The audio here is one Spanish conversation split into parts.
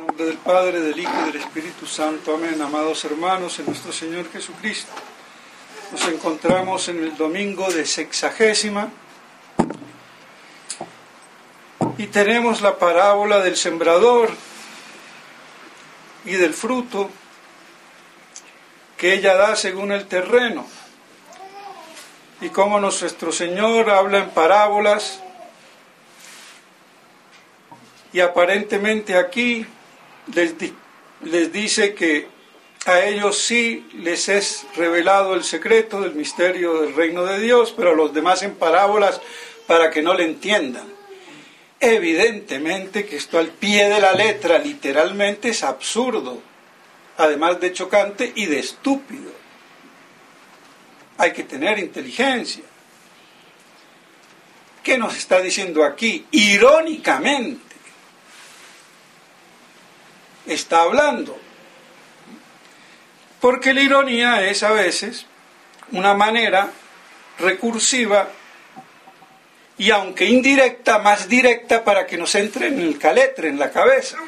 nombre del Padre, del Hijo y del Espíritu Santo. Amén. Amados hermanos, en nuestro Señor Jesucristo, nos encontramos en el domingo de Sexagésima y tenemos la parábola del sembrador y del fruto que ella da según el terreno, y cómo nuestro Señor habla en parábolas. Y aparentemente aquí les dice que a ellos sí les es revelado el secreto del misterio del reino de Dios, pero a los demás en parábolas para que no le entiendan. Evidentemente que esto al pie de la letra, literalmente, es absurdo, además de chocante y de estúpido. Hay que tener inteligencia. ¿Qué nos está diciendo aquí? Irónicamente está hablando, porque la ironía es a veces una manera recursiva y aunque indirecta, más directa para que nos entre en el caletre, en la cabeza.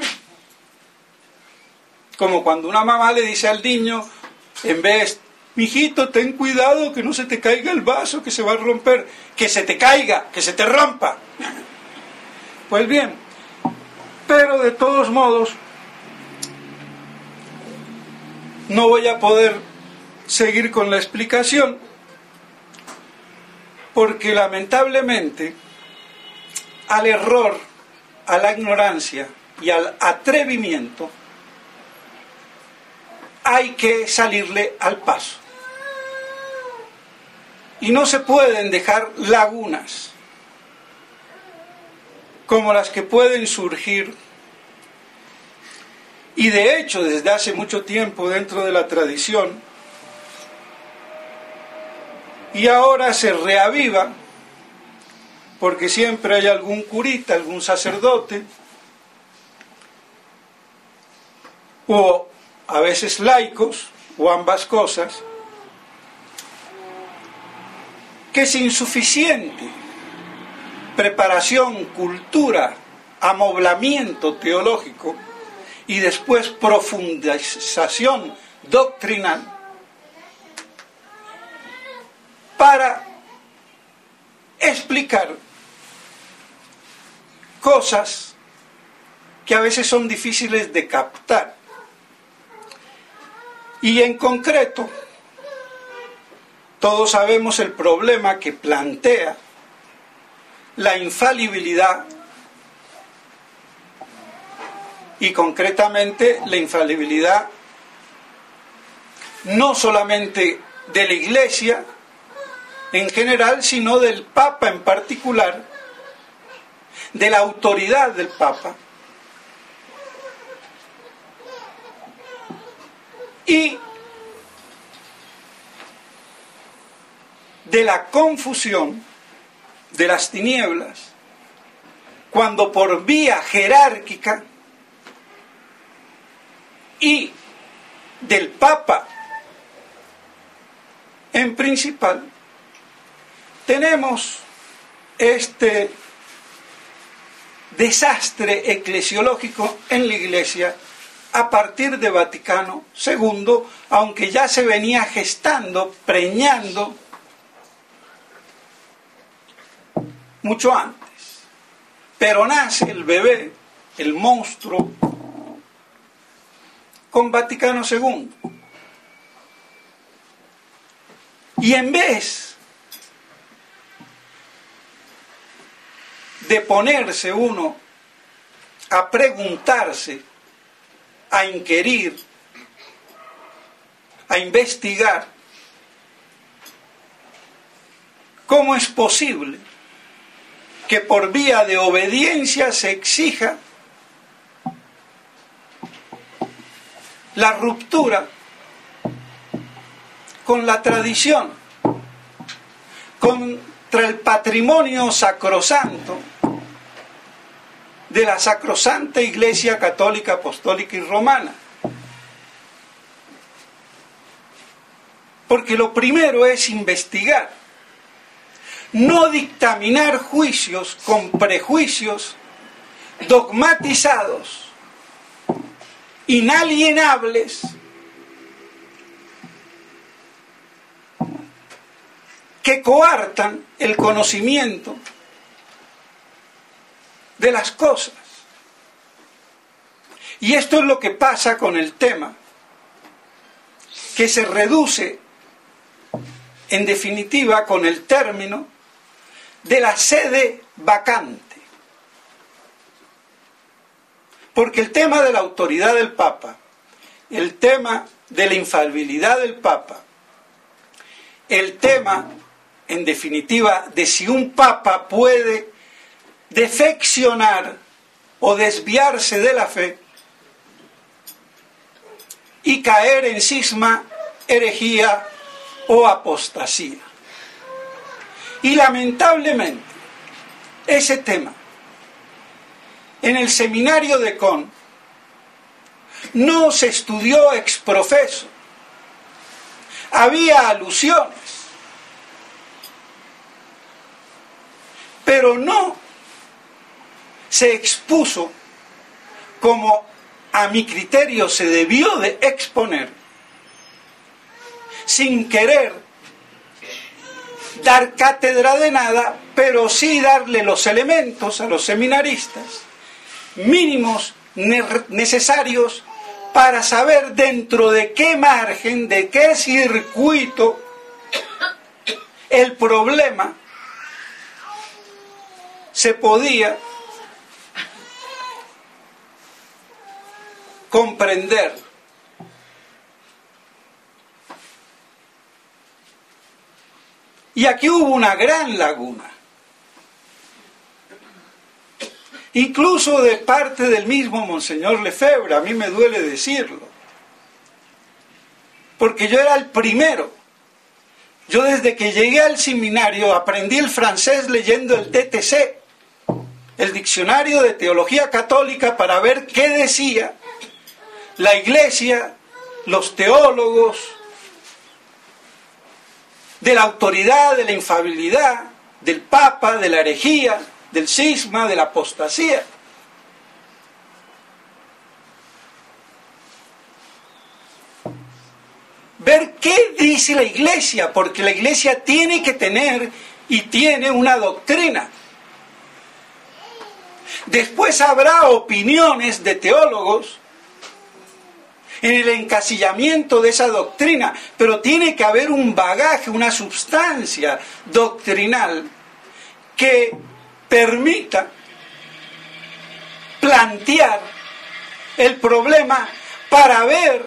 Como cuando una mamá le dice al niño, en vez, mijito, ten cuidado que no se te caiga el vaso, que se va a romper, que se te caiga, que se te rompa. Pues bien, pero de todos modos, no voy a poder seguir con la explicación, porque lamentablemente al error, a la ignorancia y al atrevimiento hay que salirle al paso. Y no se pueden dejar lagunas como las que pueden surgir. Y de hecho, desde hace mucho tiempo dentro de la tradición, y ahora se reaviva, porque siempre hay algún curita, algún sacerdote, o a veces laicos, o ambas cosas, que sin suficiente preparación, cultura, amoblamiento teológico, y después profundización doctrinal, para explicar cosas que a veces son difíciles de captar. Y en concreto, todos sabemos el problema que plantea la infalibilidad, y concretamente la infalibilidad no solamente de la Iglesia en general, sino del Papa en particular, de la autoridad del Papa, y de la confusión de las tinieblas, cuando por vía jerárquica y del Papa en principal, tenemos este desastre eclesiológico en la Iglesia a partir de Vaticano II, aunque ya se venía gestando, preñando mucho antes. Pero nace el bebé, el monstruo, con Vaticano II. Y en vez de ponerse uno a preguntarse, a inquirir, a investigar, ¿cómo es posible que por vía de obediencia se exija la ruptura con la tradición, contra el patrimonio sacrosanto de la sacrosanta Iglesia Católica, Apostólica y Romana? Porque lo primero es investigar, no dictaminar juicios con prejuicios dogmatizados inalienables que coartan el conocimiento de las cosas. Y esto es lo que pasa con el tema, que se reduce, en definitiva, con el término de la sede vacante. Porque el tema de la autoridad del Papa, el tema de la infalibilidad del Papa, el tema, en definitiva, de si un Papa puede defeccionar o desviarse de la fe y caer en cisma, herejía o apostasía. Y lamentablemente, ese tema, en el seminario de Con, no se estudió ex profeso. Había alusiones, pero no se expuso como a mi criterio se debió de exponer, sin querer dar cátedra de nada, pero sí darle los elementos a los seminaristas mínimos necesarios para saber dentro de qué margen, de qué circuito el problema se podía comprender. Y aquí hubo una gran laguna, incluso de parte del mismo Monseñor Lefebvre. A mí me duele decirlo, porque yo era el primero. Yo desde que llegué al seminario aprendí el francés leyendo el DTC, el Diccionario de Teología Católica, para ver qué decía la Iglesia, los teólogos, de la autoridad, de la infalibilidad, del Papa, de la herejía, del cisma, de la apostasía. Ver qué dice la Iglesia, porque la Iglesia tiene que tener y tiene una doctrina. Después habrá opiniones de teólogos en el encasillamiento de esa doctrina, pero tiene que haber un bagaje, una substancia doctrinal que permita plantear el problema para ver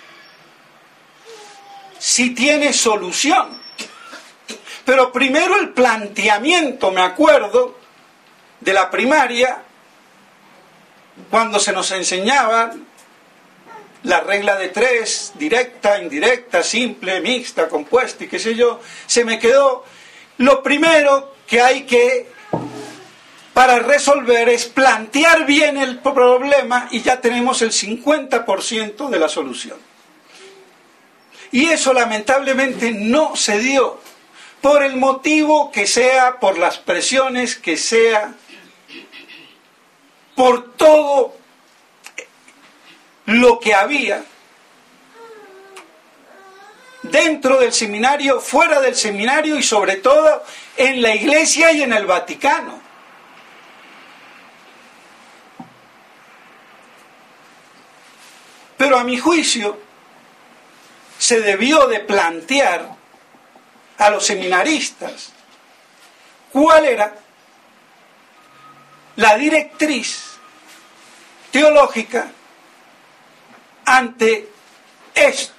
si tiene solución. Pero primero el planteamiento, me acuerdo de la primaria, cuando se nos enseñaba la regla de 3, directa, indirecta, simple, mixta, compuesta y qué sé yo, se me quedó. Lo primero que hay que, para resolver, es plantear bien el problema y ya tenemos el 50% de la solución. Y eso lamentablemente no se dio, por el motivo que sea, por las presiones que sea, por todo lo que había dentro del seminario, fuera del seminario y sobre todo en la Iglesia y en el Vaticano. Pero a mi juicio se debió de plantear a los seminaristas cuál era la directriz teológica ante esto,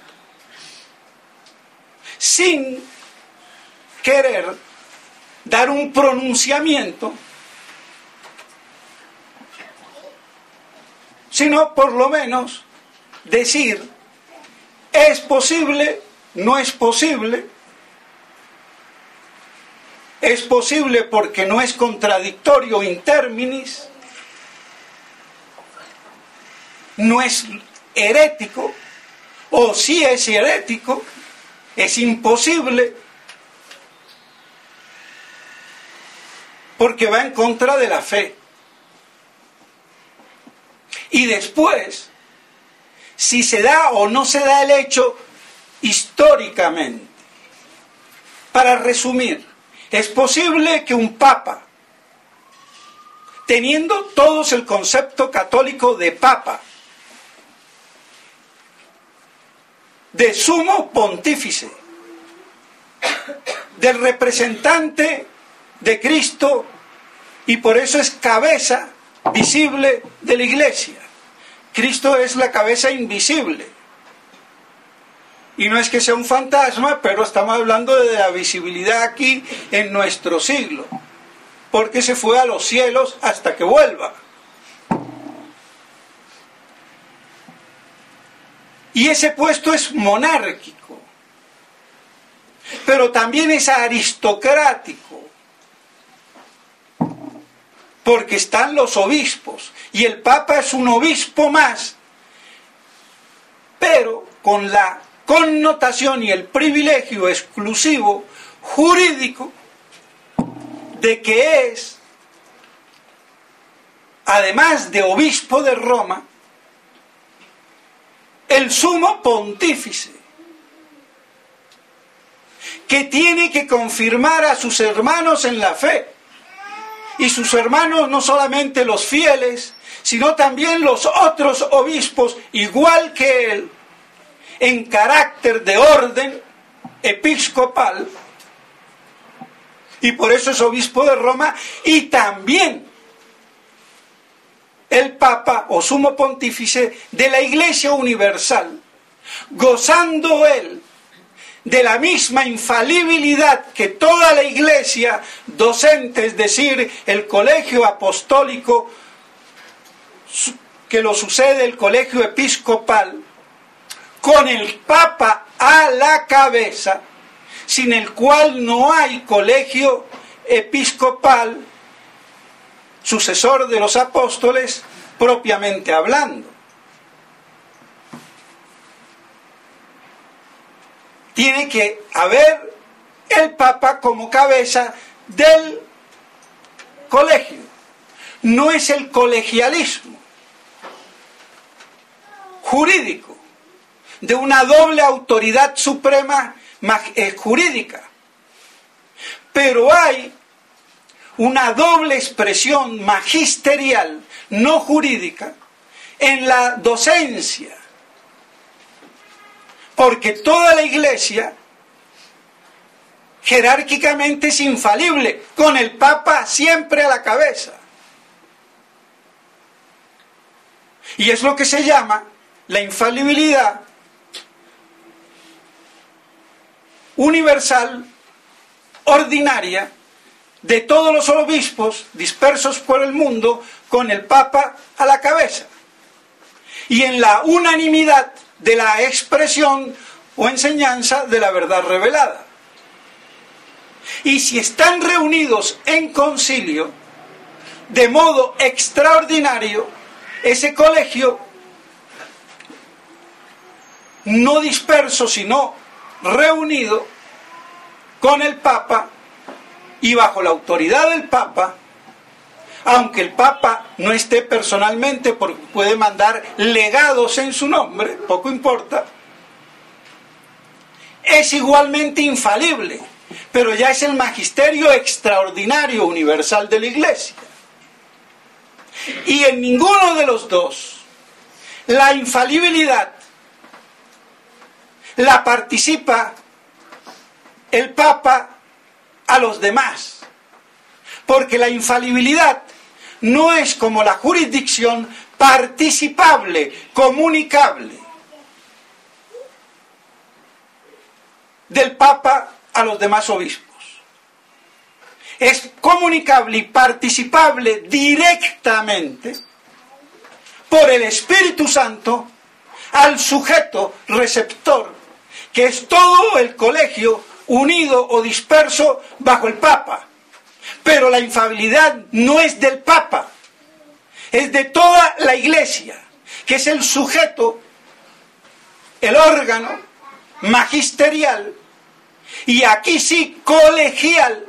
sin querer dar un pronunciamiento, sino por lo menos decir, ¿es posible? ¿No es posible? ¿Es posible porque no es contradictorio in terminis? ¿No es herético? ¿O si es herético? ¿Es imposible? Porque va en contra de la fe. Y después, si se da o no se da el hecho históricamente. Para resumir, es posible que un papa, teniendo todos el concepto católico de papa, de sumo pontífice, del representante de Cristo, y por eso es cabeza visible de la Iglesia. Cristo es la cabeza invisible. Y no es que sea un fantasma, pero estamos hablando de la visibilidad aquí en nuestro siglo, porque se fue a los cielos hasta que vuelva. Y ese puesto es monárquico, pero también es aristocrático, porque están los obispos, y el Papa es un obispo más, pero con la connotación y el privilegio exclusivo jurídico de que es, además de obispo de Roma, el sumo pontífice, que tiene que confirmar a sus hermanos en la fe. Y sus hermanos no solamente los fieles, sino también los otros obispos, igual que él, en carácter de orden episcopal, y por eso es obispo de Roma, y también el Papa o sumo pontífice de la Iglesia universal, gozando él de la misma infalibilidad que toda la Iglesia docente, es decir, el colegio apostólico que lo sucede el colegio episcopal, con el Papa a la cabeza, sin el cual no hay colegio episcopal sucesor de los apóstoles propiamente hablando. Tiene que haber el Papa como cabeza del colegio. No es el colegialismo jurídico de una doble autoridad suprema jurídica, pero hay una doble expresión magisterial, no jurídica, en la docencia. Porque toda la Iglesia jerárquicamente es infalible, con el Papa siempre a la cabeza. Y es lo que se llama la infalibilidad universal, ordinaria, de todos los obispos dispersos por el mundo, con el Papa a la cabeza. Y en la unanimidad de la expresión o enseñanza de la verdad revelada. Y si están reunidos en concilio, de modo extraordinario, ese colegio, no disperso, sino reunido con el Papa y bajo la autoridad del Papa, aunque el Papa no esté personalmente, porque puede mandar legados en su nombre, poco importa, es igualmente infalible, pero ya es el magisterio extraordinario universal de la Iglesia. Y en ninguno de los dos, la infalibilidad la participa el Papa a los demás, porque la infalibilidad no es como la jurisdicción participable, comunicable del Papa a los demás obispos. Es comunicable y participable directamente por el Espíritu Santo al sujeto receptor, que es todo el colegio unido o disperso bajo el Papa. Pero la infalibilidad no es del Papa, es de toda la Iglesia, que es el sujeto, el órgano magisterial, y aquí sí colegial,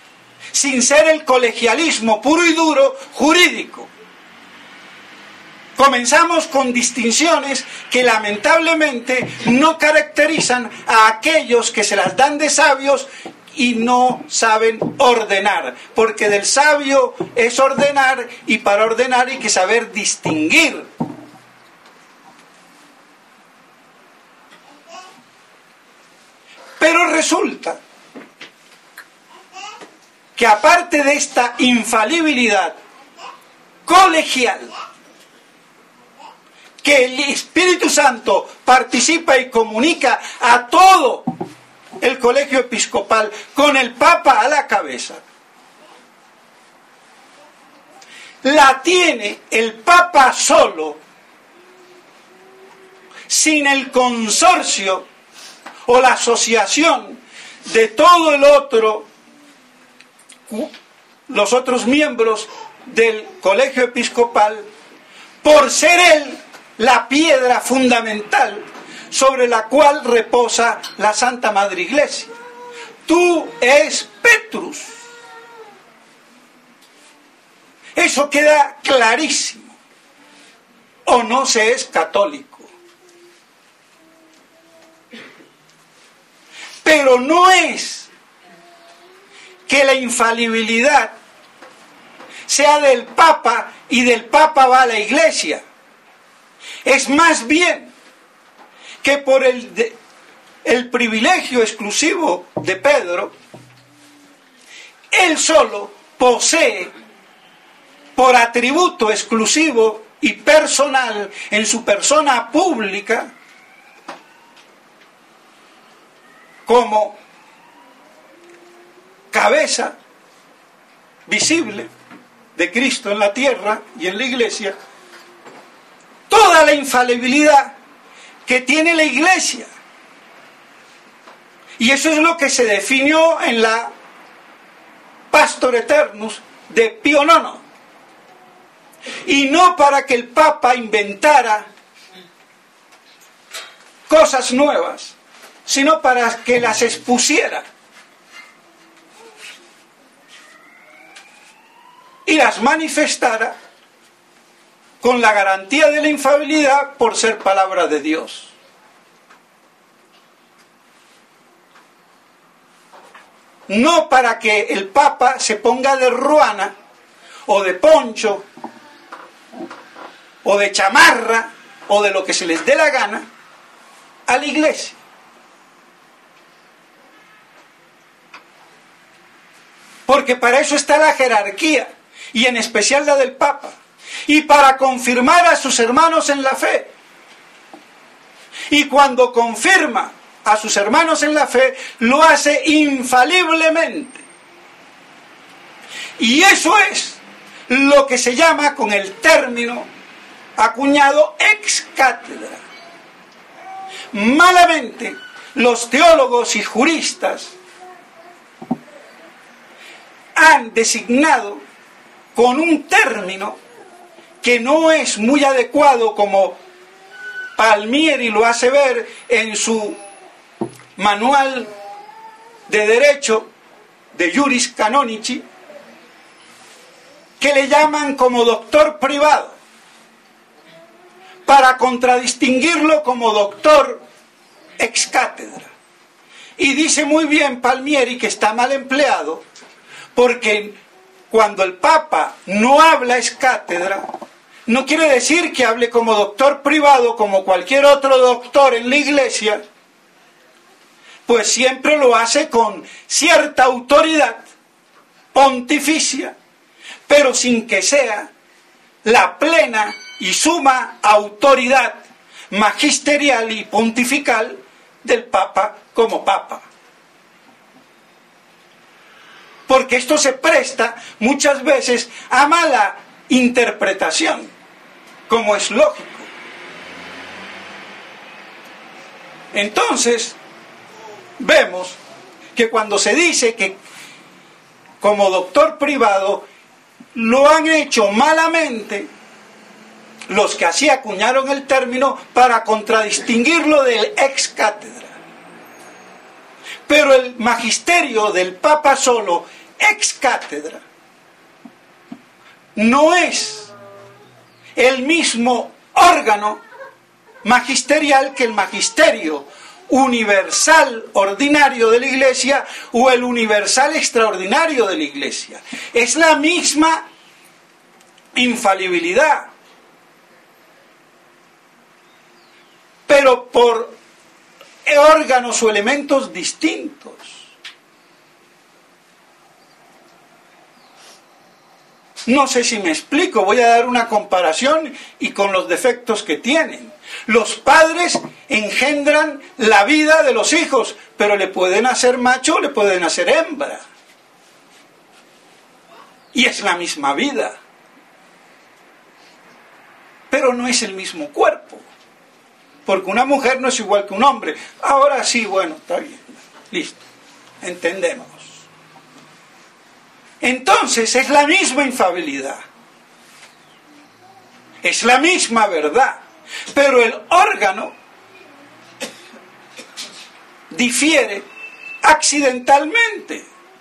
sin ser el colegialismo puro y duro jurídico. comenzamos con distinciones que lamentablemente no caracterizan a aquellos que se las dan de sabios y no saben ordenar, porque del sabio es ordenar, y para ordenar hay que saber distinguir. Pero resulta que aparte de esta infalibilidad colegial, que el Espíritu Santo participa y comunica a todo el colegio episcopal con el Papa a la cabeza, la tiene el Papa solo, sin el consorcio o la asociación de todo los otros miembros del colegio episcopal, por ser él la piedra fundamental sobre la cual reposa la Santa Madre Iglesia. Tú es Petrus. Eso queda clarísimo. O no se es católico. Pero no es que la infalibilidad sea del Papa y del Papa va a la Iglesia. Es más bien que por el privilegio exclusivo de Pedro, él solo posee, por atributo exclusivo y personal en su persona pública, como cabeza visible de Cristo en la tierra y en la Iglesia, toda la infalibilidad que tiene la Iglesia. Y eso es lo que se definió en la Pastor Eternus de Pío IX. Y no para que el Papa inventara cosas nuevas, sino para que las expusiera y las manifestara con la garantía de la infalibilidad por ser palabra de Dios. No para que el Papa se ponga de ruana o de poncho o de chamarra o de lo que se les dé la gana a la Iglesia. Porque para eso está la jerarquía, y en especial la del Papa, y para confirmar a sus hermanos en la fe. Y cuando confirma a sus hermanos en la fe, lo hace infaliblemente. Y eso es lo que se llama, con el término acuñado, ex cátedra. Malamente, los teólogos y juristas han designado con un término que no es muy adecuado, como Palmieri lo hace ver en su manual de derecho de Juris Canonici, que le llaman como doctor privado, para contradistinguirlo como doctor ex cátedra. Y dice muy bien Palmieri que está mal empleado, porque cuando el Papa no habla ex cátedra, no quiere decir que hable como doctor privado, como cualquier otro doctor en la Iglesia, pues siempre lo hace con cierta autoridad pontificia, pero sin que sea la plena y suma autoridad magisterial y pontifical del Papa como Papa. Porque esto se presta muchas veces a mala interpretación, como es lógico. Entonces, vemos que cuando se dice que como doctor privado, lo han hecho malamente los que así acuñaron el término para contradistinguirlo del ex cátedra. Pero el magisterio del Papa solo, ex cátedra, no es el mismo órgano magisterial que el magisterio universal ordinario de la Iglesia o el universal extraordinario de la Iglesia. Es la misma infalibilidad, pero por órganos o elementos distintos. No sé si me explico, voy a dar una comparación y con los defectos que tienen. Los padres engendran la vida de los hijos, pero le pueden hacer macho o le pueden hacer hembra. Y es la misma vida. Pero no es el mismo cuerpo. Porque una mujer no es igual que un hombre. Ahora sí, bueno, está bien. Listo. Entendemos. Entonces es la misma infalibilidad. Es la misma verdad. Pero el órgano difiere accidentalmente.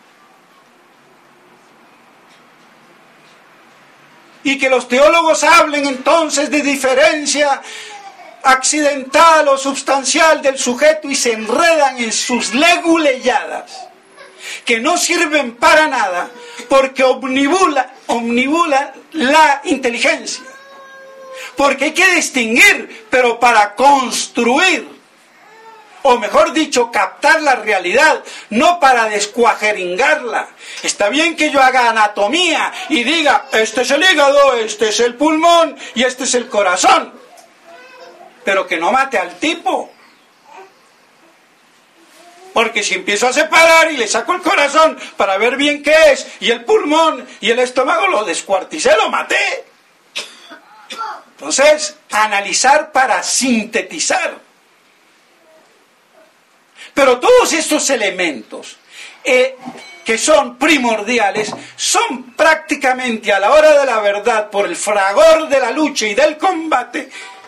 Y que los teólogos hablen entonces de diferencia accidental o substancial del sujeto y se enredan en sus leguleyadas, que no sirven para nada porque omnibula la inteligencia. Porque hay que distinguir, pero para construir, o mejor dicho, captar la realidad, no para descuajeringarla. Está bien que yo haga anatomía y diga, este es el hígado, este es el pulmón y este es el corazón, pero que no mate al tipo. Porque si empiezo a separar y le saco el corazón para ver bien qué es, y el pulmón y el estómago, lo descuarticé, lo maté. Entonces, analizar para sintetizar. Pero todos estos elementos que son primordiales, son prácticamente a la hora de la verdad, por el fragor de la lucha y del combate,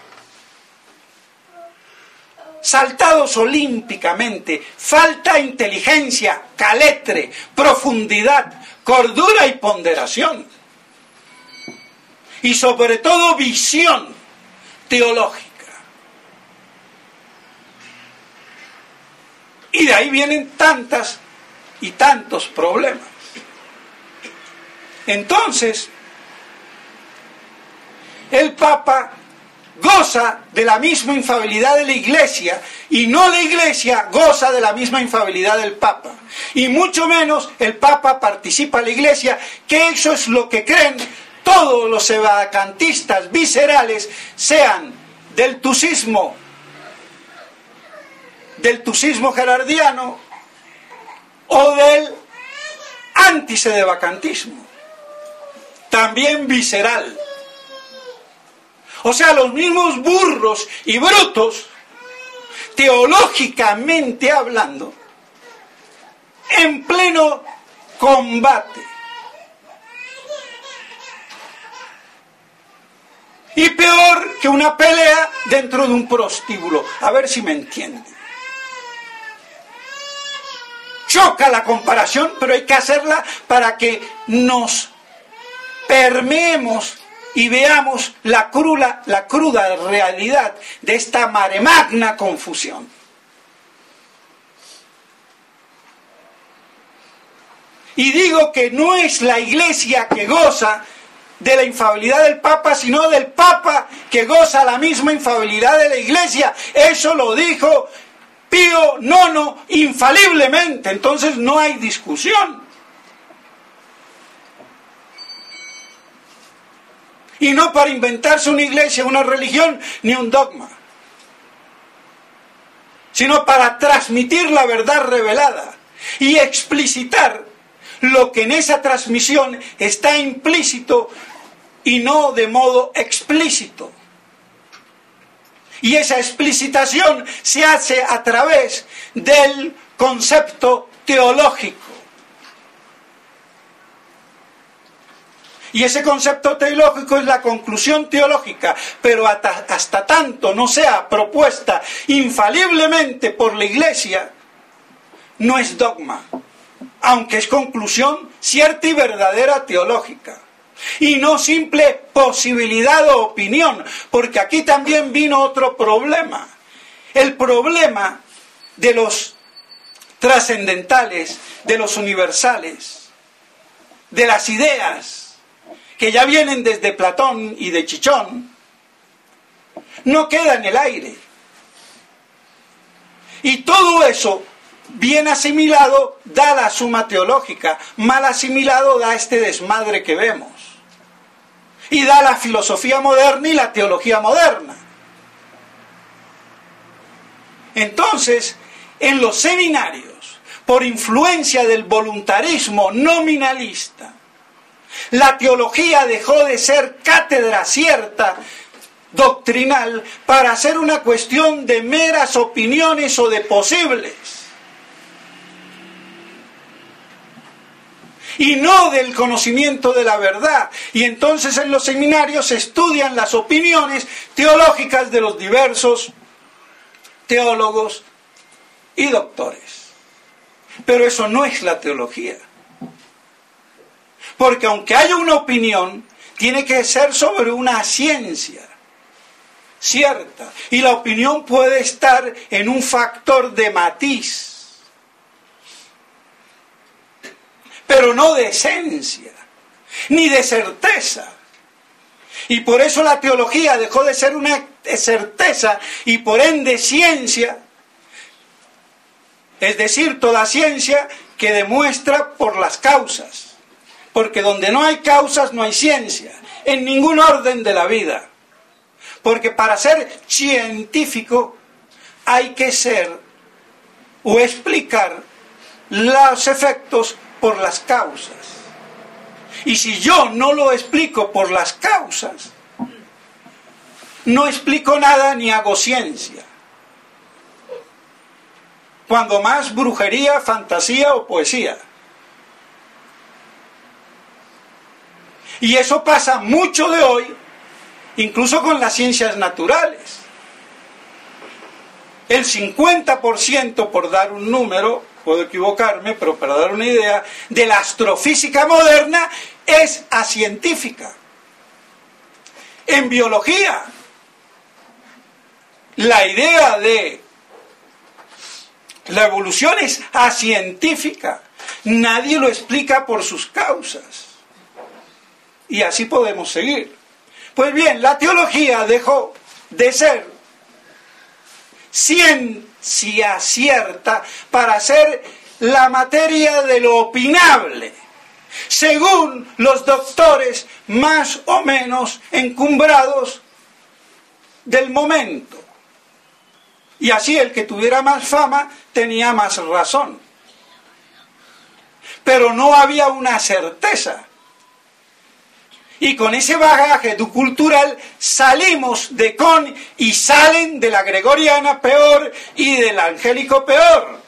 saltados olímpicamente. Falta inteligencia, caletre, profundidad, cordura y ponderación. Y sobre todo visión teológica. Y de ahí vienen tantas y tantos problemas. Entonces, el Papa goza de la misma infalibilidad de la Iglesia y no la Iglesia goza de la misma infalibilidad del Papa. Y mucho menos el Papa participa en la Iglesia, que eso es lo que creen todos los sevacantistas viscerales, sean del tusismo gerardiano o del antisedevacantismo, también visceral. O sea, los mismos burros y brutos, teológicamente hablando, en pleno combate. Y peor que una pelea dentro de un prostíbulo. A ver si me entienden. Choca la comparación, pero hay que hacerla para que nos permeemos y veamos la cruda realidad de esta maremagna confusión. Y digo que no es la Iglesia que goza de la infalibilidad del Papa, sino del Papa que goza la misma infalibilidad de la Iglesia. Eso lo dijo Pío IX infaliblemente, entonces no hay discusión. Y no para inventarse una iglesia, una religión, ni un dogma, sino para transmitir la verdad revelada y explicitar lo que en esa transmisión está implícito y no de modo explícito. Y esa explicitación se hace a través del concepto teológico. Y ese concepto teológico es la conclusión teológica, pero hasta tanto no sea propuesta infaliblemente por la Iglesia, no es dogma, aunque es conclusión cierta y verdadera teológica. y no simple posibilidad o opinión, porque aquí también vino otro problema, el problema de los trascendentales, de los universales, de las ideas que ya vienen desde Platón y de Chichón, no queda en el aire. Y todo eso, bien asimilado, da la suma teológica, mal asimilado da este desmadre que vemos. Y da la filosofía moderna y la teología moderna. Entonces, en los seminarios, por influencia del voluntarismo nominalista, la teología dejó de ser cátedra cierta, doctrinal, para ser una cuestión de meras opiniones o de posibles. Y no del conocimiento de la verdad. Y entonces en los seminarios se estudian las opiniones teológicas de los diversos teólogos y doctores. Pero eso no es la teología. Porque aunque haya una opinión, tiene que ser sobre una ciencia cierta. Y la opinión puede estar en un factor de matiz, pero no de esencia, ni de certeza. Y por eso la teología dejó de ser una certeza y por ende ciencia, es decir, toda ciencia que demuestra por las causas. Porque donde no hay causas no hay ciencia, en ningún orden de la vida. Porque para ser científico hay que ser o explicar los efectos por las causas. Y si yo no lo explico por las causas, no explico nada ni hago ciencia. Cuando más brujería, fantasía o poesía. Y eso pasa mucho de hoy, incluso con las ciencias naturales. El 50%, por dar un número, puedo equivocarme, pero para dar una idea, de la astrofísica moderna es acientífica. En biología, la idea de la evolución es acientífica. Nadie lo explica por sus causas. Y así podemos seguir. Pues bien, la teología dejó de ser ciencia cierta para ser la materia de lo opinable, según los doctores más o menos encumbrados del momento. Y así el que tuviera más fama tenía más razón. Pero no había una certeza. Y con ese bagaje cultural salimos de Con y salen de la gregoriana peor y del angélico peor.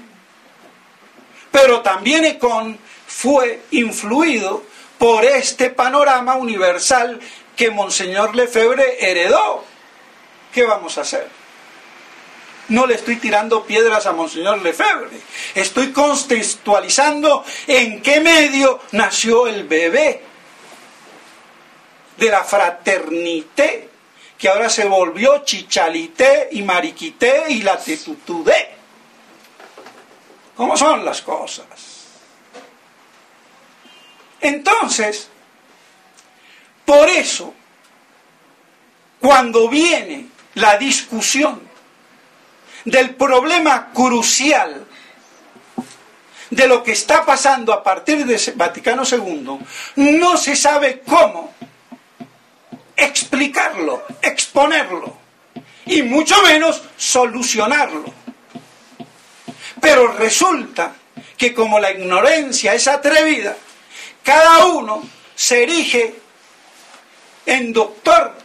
Pero también Econ fue influido por este panorama universal que Monseñor Lefebvre heredó. ¿Qué vamos a hacer? No le estoy tirando piedras a Monseñor Lefebvre. Estoy contextualizando en qué medio nació el bebé de la fraternité, que ahora se volvió chichalité y mariquité y la tetutudé. ¿Cómo son las cosas? Entonces, por eso, cuando viene la discusión del problema crucial de lo que está pasando a partir de Vaticano II, no se sabe cómo explicarlo, exponerlo, y mucho menos solucionarlo. Pero resulta que como la ignorancia es atrevida, cada uno se erige en doctor,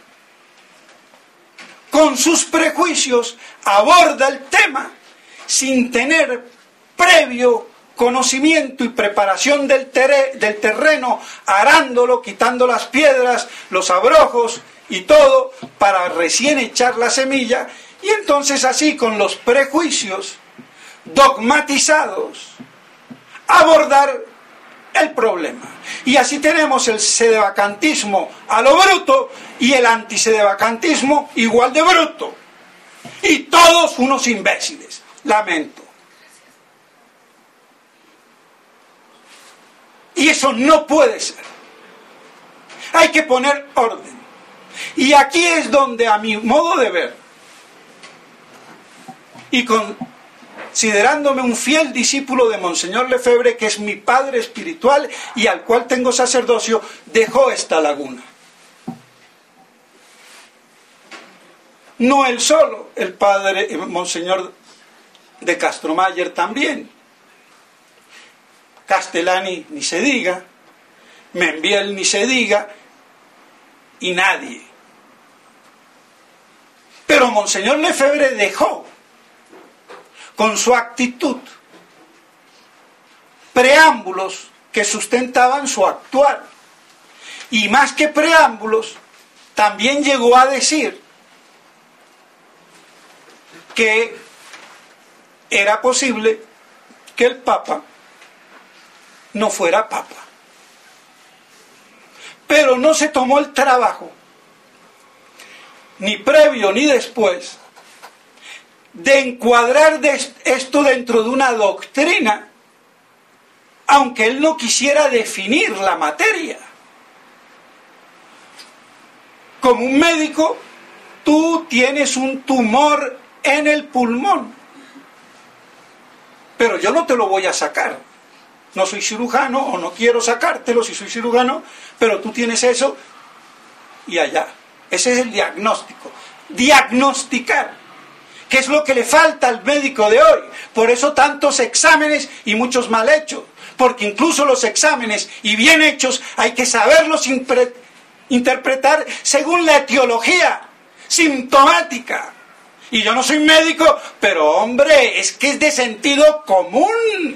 con sus prejuicios aborda el tema sin tener previo conocimiento y preparación del terreno, arándolo, quitando las piedras, los abrojos y todo, para recién echar la semilla, y entonces así con los prejuicios dogmatizados, abordar el problema. Y así tenemos el sedevacantismo a lo bruto y el antisedevacantismo igual de bruto. Y todos unos imbéciles. Lamento. Y eso no puede ser. Hay que poner orden. Y aquí es donde, a mi modo de ver, y considerándome un fiel discípulo de Monseñor Lefebvre, que es mi padre espiritual y al cual tengo sacerdocio, dejó esta laguna. No él solo, el padre Monseñor de Castromayer también. Castellani ni se diga, Membiel ni se diga, y nadie. Pero Monseñor Lefebvre dejó, con su actitud, preámbulos que sustentaban su actuar. Y más que preámbulos, también llegó a decir que era posible que el Papa no fuera Papa. Pero no se tomó el trabajo, ni previo ni después, de encuadrar esto dentro de una doctrina, aunque él no quisiera definir la materia. Como un médico, tú tienes un tumor en el pulmón, pero yo no te lo voy a sacar. No soy cirujano o no quiero sacártelo si soy cirujano, pero tú tienes eso y allá. Ese es el diagnóstico. Diagnosticar, que es lo que le falta al médico de hoy. Por eso tantos exámenes y muchos mal hechos. Porque incluso los exámenes y bien hechos hay que saberlos interpretar según la etiología sintomática. Y yo no soy médico, pero hombre, es que es de sentido común.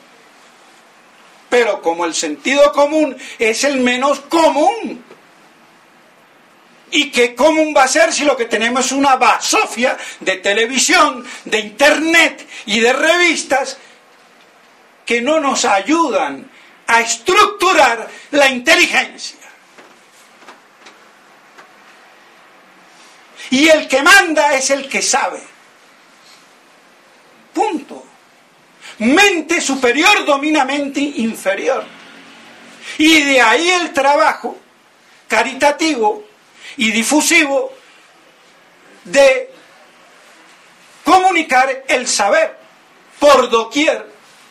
Pero como el sentido común es el menos común. ¿Y qué común va a ser si lo que tenemos es una basofia de televisión, de internet y de revistas que no nos ayudan a estructurar la inteligencia? Y el que manda es el que sabe. Punto. Mente superior domina mente inferior. Y de ahí el trabajo caritativo y difusivo de comunicar el saber por doquier.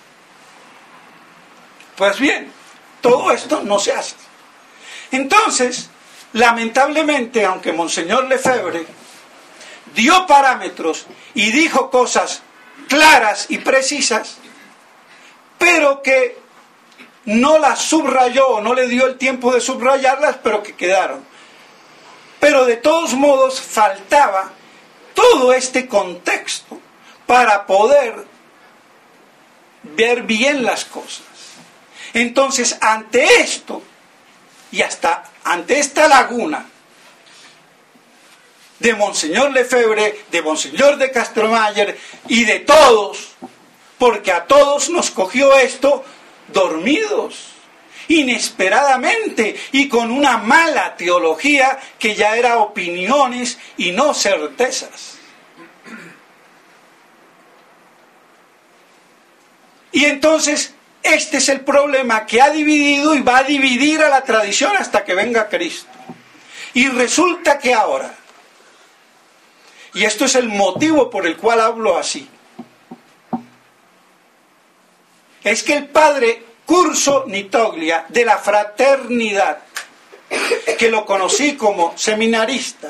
Pues bien, todo esto no se hace. Entonces, lamentablemente, aunque Monseñor Lefebvre dio parámetros y dijo cosas claras y precisas, pero que no las subrayó, no le dio el tiempo de subrayarlas, pero que quedaron. Pero de todos modos faltaba todo este contexto para poder ver bien las cosas. Entonces, ante esto, y hasta ante esta laguna de Monseñor Lefebvre, de Monseñor de Castromayer y de todos, porque a todos nos cogió esto dormidos, inesperadamente y con una mala teología que ya era opiniones y no certezas. Y entonces este es el problema que ha dividido y va a dividir a la tradición hasta que venga Cristo. Y resulta que ahora, y esto es el motivo por el cual hablo así, es que el padre Curso Nitoglia, de la Fraternidad, que lo conocí como seminarista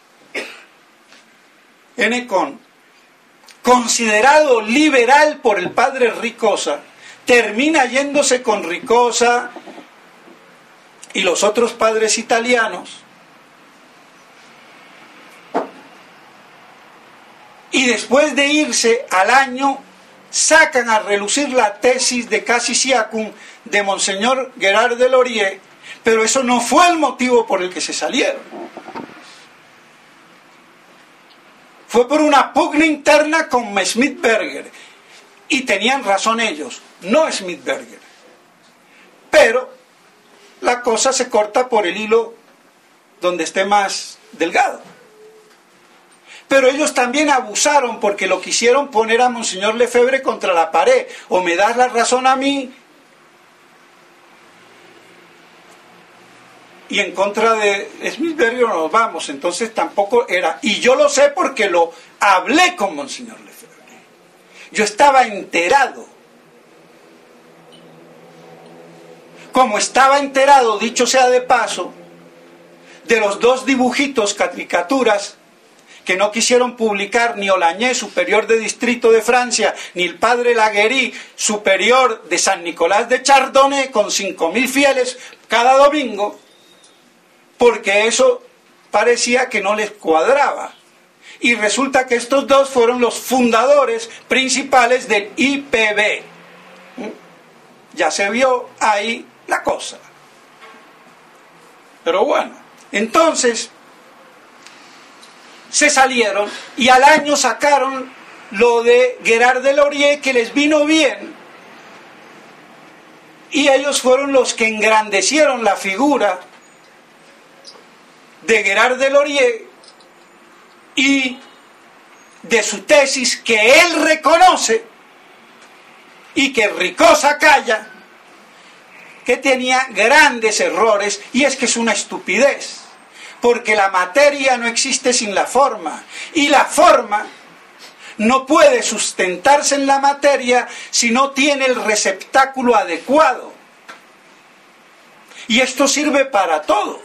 en Econ, considerado liberal por el padre Ricosa, termina yéndose con Ricosa y los otros padres italianos, y después de irse al año sacan a relucir la tesis de Cassisiacum de Monseñor Gerard de Laurier, pero eso no fue el motivo por el que se salieron. Fue por una pugna interna con Schmidberger, y tenían razón ellos, no Schmidberger. pero la cosa se corta por el hilo donde esté más delgado. Pero ellos también abusaron porque lo quisieron poner a Monseñor Lefebvre contra la pared. O me das la razón a mí y en contra de Smithberger nos vamos. Entonces tampoco era. Y yo lo sé porque lo hablé con Monseñor Lefebvre. Yo estaba enterado. Como estaba enterado, dicho sea de paso, de los 2 dibujitos, caricaturas, que no quisieron publicar ni Olañé, superior de distrito de Francia, ni el padre Laguerie, superior de San Nicolás de Chardonnay, con 5.000 fieles cada domingo, porque eso parecía que no les cuadraba. Y resulta que estos 2 fueron los fundadores principales del IPB. Ya se vio ahí la cosa. Pero bueno, entonces se salieron y al año sacaron lo de Gerard de Laurier, que les vino bien, y ellos fueron los que engrandecieron la figura de Gerard de Laurier y de su tesis, que él reconoce y que Ricosa calla, que tenía grandes errores, y es que es una estupidez. Porque la materia no existe sin la forma, y la forma no puede sustentarse en la materia si no tiene el receptáculo adecuado. Y esto sirve para todo.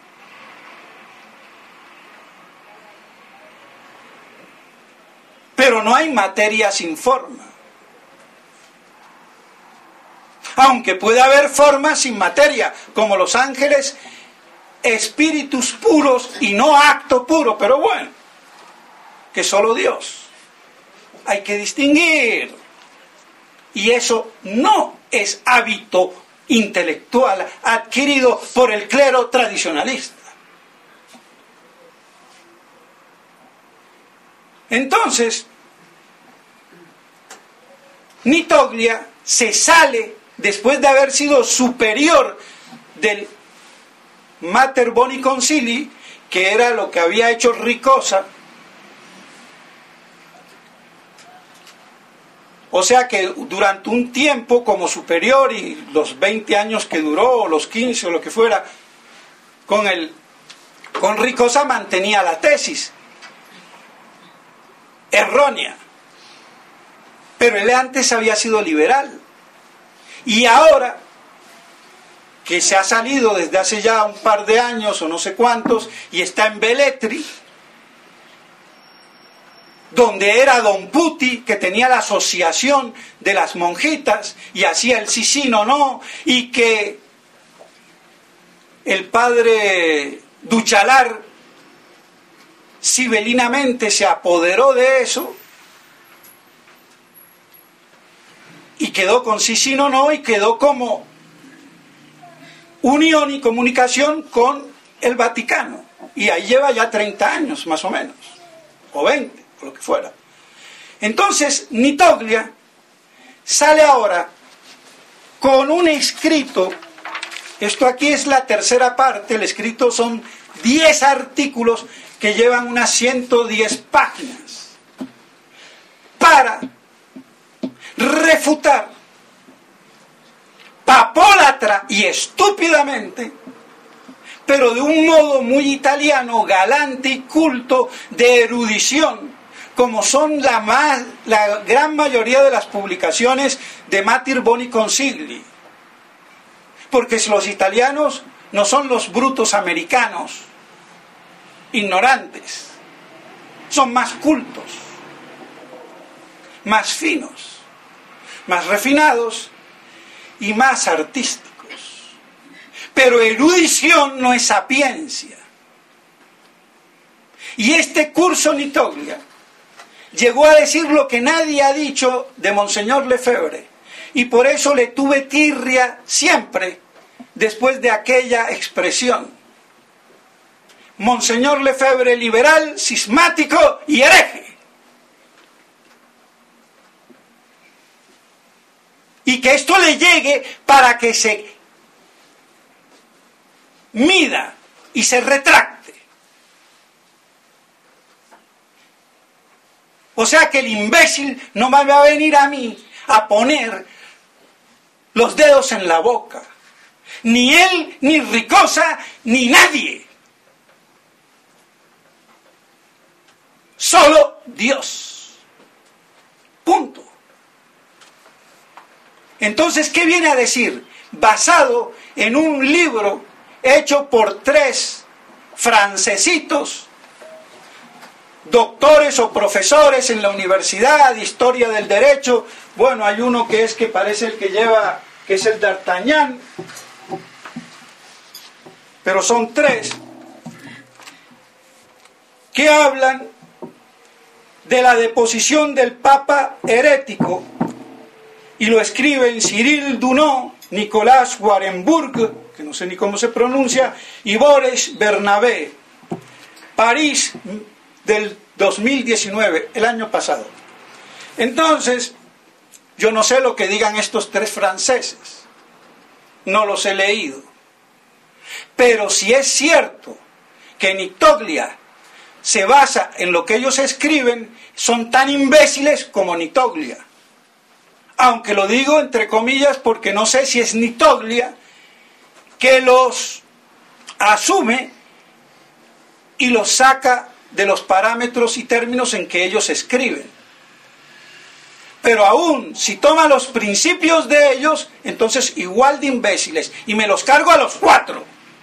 Pero no hay materia sin forma. Aunque puede haber forma sin materia, como los ángeles, espíritus puros y no acto puro, pero bueno, que solo Dios. Hay que distinguir. Y eso no es hábito intelectual adquirido por el clero tradicionalista. Entonces, Nitoglia se sale, después de haber sido superior del Mater Boni Concilii, que era lo que había hecho Ricosa. O sea que durante un tiempo como superior, y los 20 años que duró, o los 15 o lo que fuera, con Ricosa mantenía la tesis errónea. Pero él antes había sido liberal. Y ahora que se ha salido desde hace ya un par de años o no sé cuántos, y está en Velletri, donde era Don Puti, que tenía la asociación de las monjitas, y hacía el sí sí, no, no, y que el padre Duchalar sibelinamente se apoderó de eso, y quedó con sí sí, no, no, y quedó como unión y comunicación con el Vaticano. Y ahí lleva ya 30 años, más o menos, o 20, o lo que fuera. Entonces, Nitoglia sale ahora con un escrito. Esto aquí es la tercera parte. El escrito son 10 artículos que llevan unas 110 páginas para refutar papólatra y estúpidamente, pero de un modo muy italiano, galante y culto, de erudición, como son la gran mayoría de las publicaciones de Mater Boni Concilii. Porque los italianos no son los brutos americanos, ignorantes, son más cultos, más finos, más refinados y más artísticos. Pero erudición no es sapiencia. Y este curso Nitoglia llegó a decir lo que nadie ha dicho de Monseñor Lefebvre, y por eso le tuve tirria siempre después de aquella expresión. Monseñor Lefebvre liberal, cismático y hereje. Y que esto le llegue para que se mida y se retracte. O sea que el imbécil no me va a venir a mí a poner los dedos en la boca. Ni él, ni Ricosa, ni nadie. Solo Dios. Punto. Entonces, ¿qué viene a decir? Basado en un libro hecho por 3 francesitos, doctores o profesores en la Universidad de Historia del Derecho. Bueno, hay uno que parece el que lleva, que es el D'Artagnan, pero son 3 que hablan de la deposición del Papa herético, y lo escriben Cyril Dunod, Nicolas Warenburg, que no sé ni cómo se pronuncia, y Boris Bernabé, París del 2019, el año pasado. Entonces, yo no sé lo que digan estos 3 franceses, no los he leído, pero si es cierto que Nittoglia se basa en lo que ellos escriben, son tan imbéciles como Nittoglia. Aunque lo digo entre comillas porque no sé si es Nittoglia que los asume y los saca de los parámetros y términos en que ellos escriben. Pero aún si toma los principios de ellos, entonces igual de imbéciles, y me los cargo a los 4.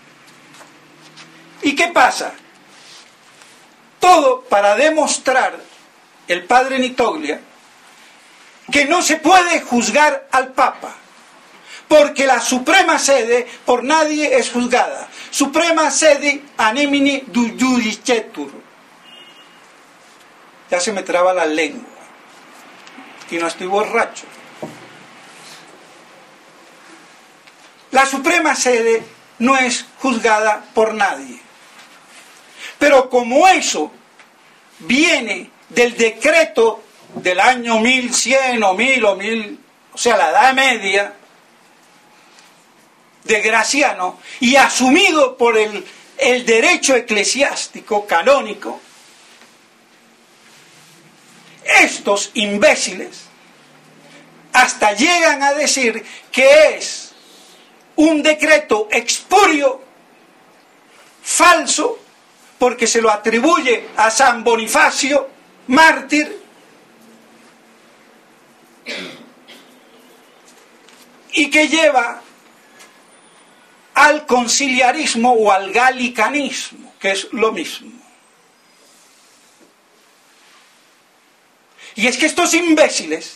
¿Y qué pasa? Todo para demostrar el padre Nittoglia que no se puede juzgar al Papa, porque la Suprema Sede por nadie es juzgada. Suprema Sede anemini judicetur. Ya se me traba la lengua y no estoy borracho. La Suprema Sede no es juzgada por nadie. Pero como eso viene del decreto del año 1100 o 1000, o sea, la Edad Media, de Graciano, y asumido por el derecho eclesiástico canónico, estos imbéciles hasta llegan a decir que es un decreto expurio, falso, porque se lo atribuye a San Bonifacio, mártir, y que lleva al conciliarismo o al galicanismo, que es lo mismo. Y es que estos imbéciles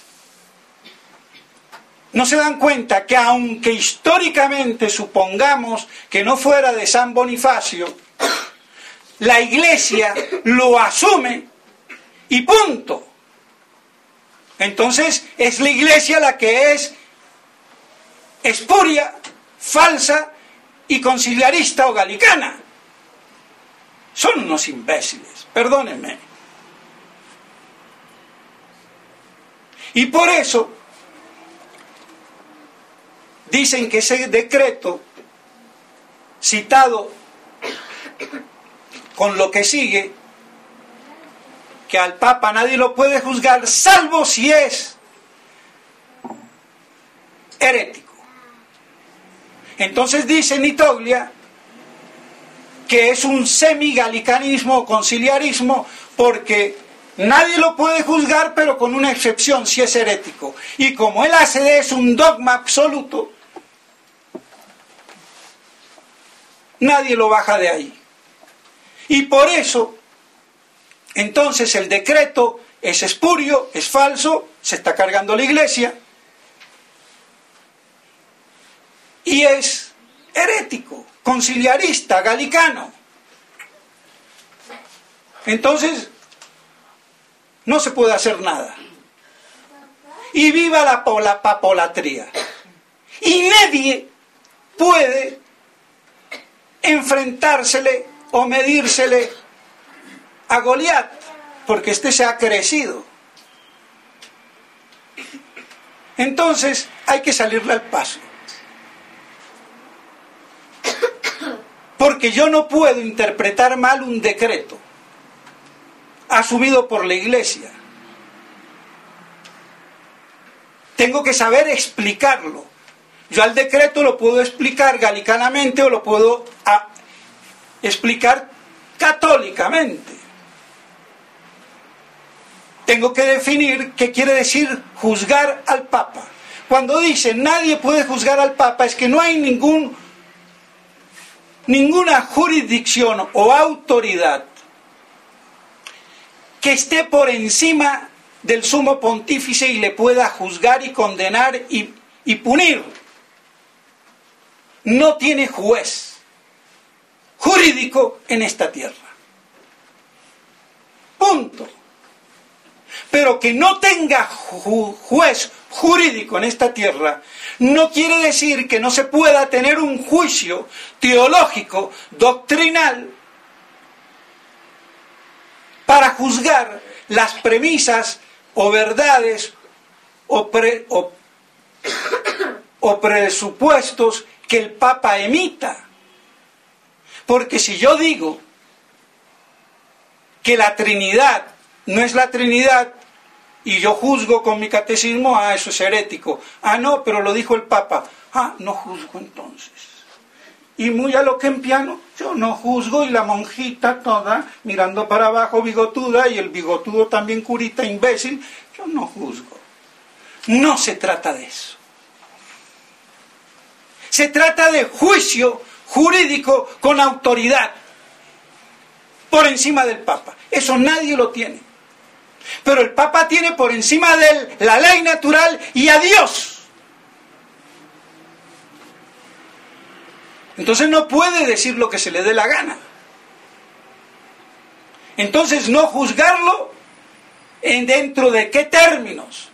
no se dan cuenta que aunque históricamente supongamos que no fuera de San Bonifacio, la Iglesia lo asume y punto. Entonces es la Iglesia la que es espuria, falsa y conciliarista o galicana. Son unos imbéciles, perdónenme. Y por eso dicen que ese decreto citado con lo que sigue, que al Papa nadie lo puede juzgar salvo si es herético. Entonces dice Nittoglia que es un semigalicanismo o conciliarismo porque nadie lo puede juzgar, pero con una excepción, si es herético. Y como él hace de eso un dogma absoluto, nadie lo baja de ahí. Y por eso, entonces el decreto es espurio, es falso, se está cargando la Iglesia, y es herético, conciliarista, galicano. Entonces, no se puede hacer nada. Y viva la papolatría. Y nadie puede enfrentársele o medírsele a Goliat, porque este se ha crecido. Entonces hay que salirle al paso. Porque yo no puedo interpretar mal un decreto asumido por la Iglesia. Tengo que saber explicarlo. Yo al decreto lo puedo explicar galicanamente o lo puedo explicar católicamente. Tengo que definir qué quiere decir juzgar al Papa. Cuando dice nadie puede juzgar al Papa, es que no hay ninguna jurisdicción o autoridad que esté por encima del sumo pontífice y le pueda juzgar y condenar y punir. No tiene juez jurídico en esta tierra. Punto. Pero que no tenga juez jurídico en esta tierra no quiere decir que no se pueda tener un juicio teológico, doctrinal, para juzgar las premisas o verdades o presupuestos que el Papa emita. Porque si yo digo que la Trinidad no es la Trinidad y yo juzgo con mi catecismo, eso es herético. No, pero lo dijo el Papa. No juzgo entonces. Y muy a lo kempiano, yo no juzgo, y la monjita toda mirando para abajo, bigotuda, y el bigotudo también curita, imbécil, yo no juzgo. No se trata de eso. Se trata de juicio jurídico con autoridad por encima del Papa. Eso nadie lo tiene. Pero el Papa tiene por encima de él la ley natural y a Dios. Entonces no puede decir lo que se le dé la gana. Entonces no juzgarlo dentro de qué términos.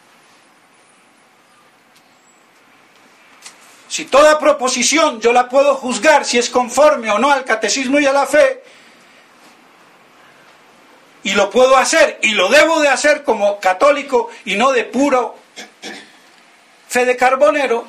Si toda proposición yo la puedo juzgar si es conforme o no al catecismo y a la fe, y lo puedo hacer y lo debo de hacer como católico y no de puro fe de carbonero,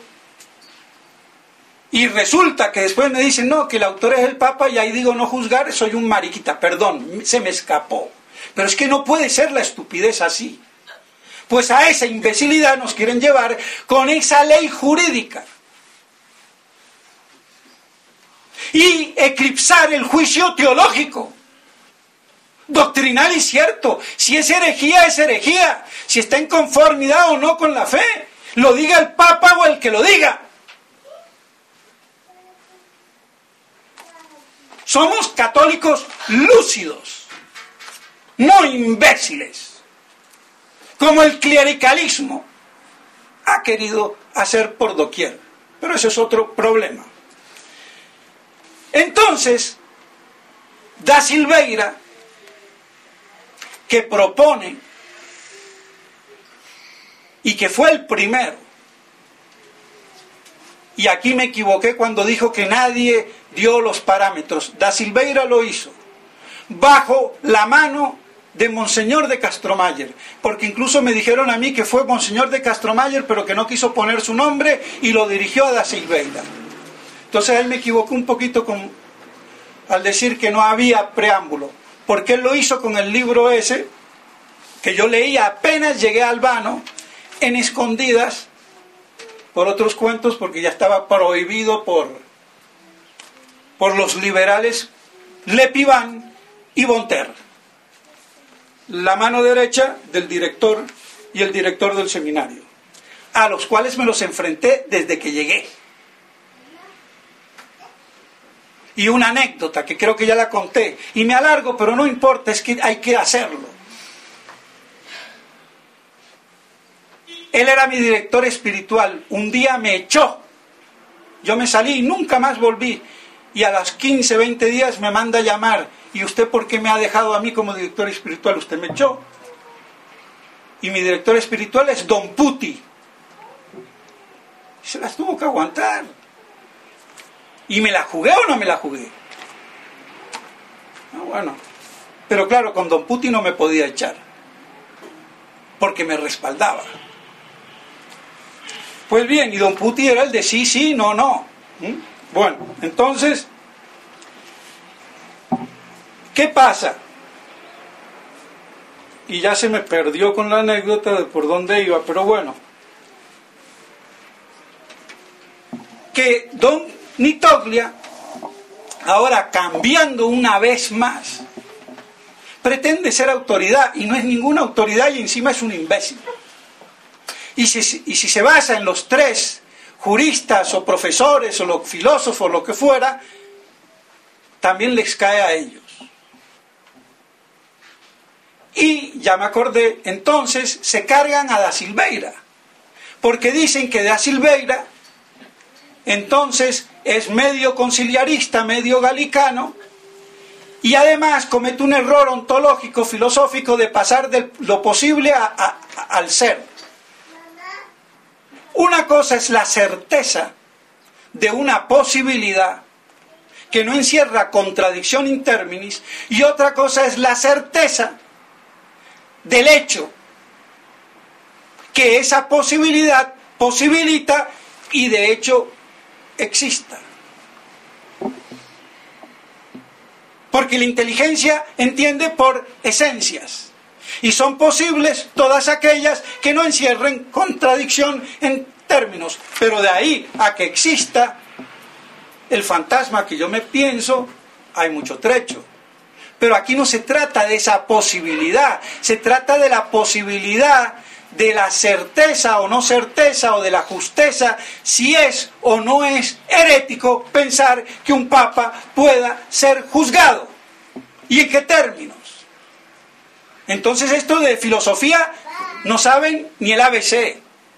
y resulta que después me dicen no, que el autor es el Papa, y ahí digo no juzgar, soy un mariquita, perdón, se me escapó. Pero es que no puede ser la estupidez así. Pues a esa imbecilidad nos quieren llevar con esa ley jurídica y eclipsar el juicio teológico, doctrinal y cierto. Si es herejía, es herejía. Si está en conformidad o no con la fe, lo diga el Papa o el que lo diga. Somos católicos lúcidos, no imbéciles, como el clericalismo ha querido hacer por doquier. Pero ese es otro problema. Entonces, Da Silveira, que propone, y que fue el primero, y aquí me equivoqué cuando dijo que nadie dio los parámetros, Da Silveira lo hizo, bajo la mano de Monseñor de Castromayer, porque incluso me dijeron a mí que fue Monseñor de Castromayer, pero que no quiso poner su nombre y lo dirigió a Da Silveira. Entonces él me equivocó un poquito al decir que no había preámbulo, porque él lo hizo con el libro ese, que yo leía apenas llegué a Albano, en escondidas, por otros cuentos, porque ya estaba prohibido por los liberales Lepiván y Bonter, la mano derecha del director y el director del seminario, a los cuales me los enfrenté desde que llegué. Y una anécdota que creo que ya la conté, y me alargo, pero no importa, es que hay que hacerlo. Él era mi director espiritual, un día me echó, yo me salí y nunca más volví, y a los 15, 20 días me manda a llamar, ¿y usted por qué me ha dejado a mí como director espiritual? Usted me echó. Y mi director espiritual es Don Puti. Se las tuvo que aguantar. ¿Y me la jugué o no me la jugué? Bueno, pero claro, con Don Puti no me podía echar, porque me respaldaba. Pues bien, y Don Puti era el de sí, sí, no, no. Bueno, entonces, ¿Qué pasa? Y ya se me perdió con la anécdota de por dónde iba, pero bueno. Que don Nitoclia, ahora cambiando una vez más, pretende ser autoridad y no es ninguna autoridad y encima es un imbécil. Y si se basa en los tres juristas o profesores o los filósofos, lo que fuera, también les cae a ellos. Y ya me acordé, entonces se cargan a Da Silveira, porque dicen que Da Silveira entonces es medio conciliarista, medio galicano, y además comete un error ontológico, filosófico, de pasar de lo posible al ser. Una cosa es la certeza de una posibilidad que no encierra contradicción in terminis, y otra cosa es la certeza del hecho que esa posibilidad posibilita y de hecho exista. Porque la inteligencia entiende por esencias y son posibles todas aquellas que no encierren contradicción en términos, pero de ahí a que exista el fantasma que yo me pienso hay mucho trecho. Pero aquí no se trata de esa posibilidad, se trata de la posibilidad de la certeza o no certeza o de la justeza, si es o no es herético pensar que un papa pueda ser juzgado. ¿Y en qué términos? Entonces esto de filosofía no saben ni el ABC.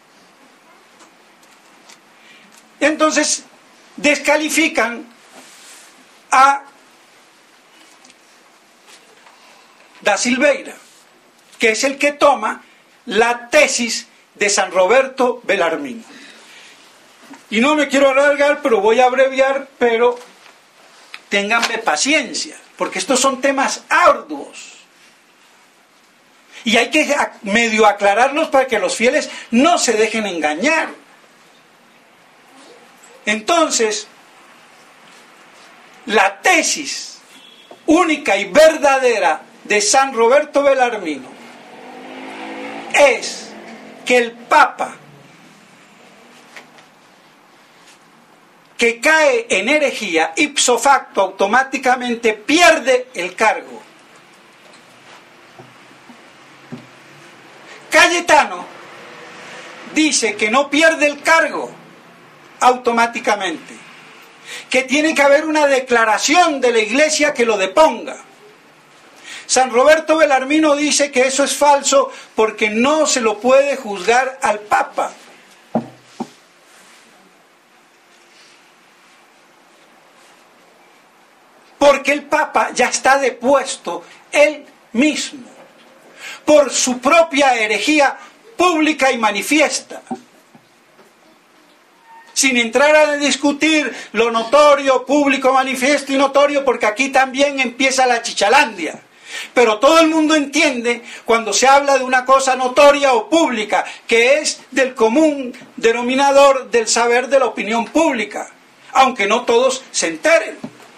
Entonces descalifican a Da Silveira, que es el que toma la tesis de San Roberto Bellarmino. Y no me quiero alargar, pero voy a abreviar, pero ténganme paciencia, porque estos son temas arduos. Y hay que medio aclararlos para que los fieles no se dejen engañar. Entonces, la tesis única y verdadera de San Roberto Bellarmino es que el Papa que cae en herejía ipso facto automáticamente pierde el cargo. Cayetano dice que no pierde el cargo automáticamente, que tiene que haber una declaración de la Iglesia que lo deponga. San Roberto Bellarmino dice que eso es falso porque no se lo puede juzgar al Papa. Porque el Papa ya está depuesto él mismo por su propia herejía pública y manifiesta. Sin entrar a discutir lo notorio, público, manifiesto y notorio, porque aquí también empieza la chichalandia. Pero todo el mundo entiende cuando se habla de una cosa notoria o pública, que es del común denominador del saber de la opinión pública, aunque no todos se enteren.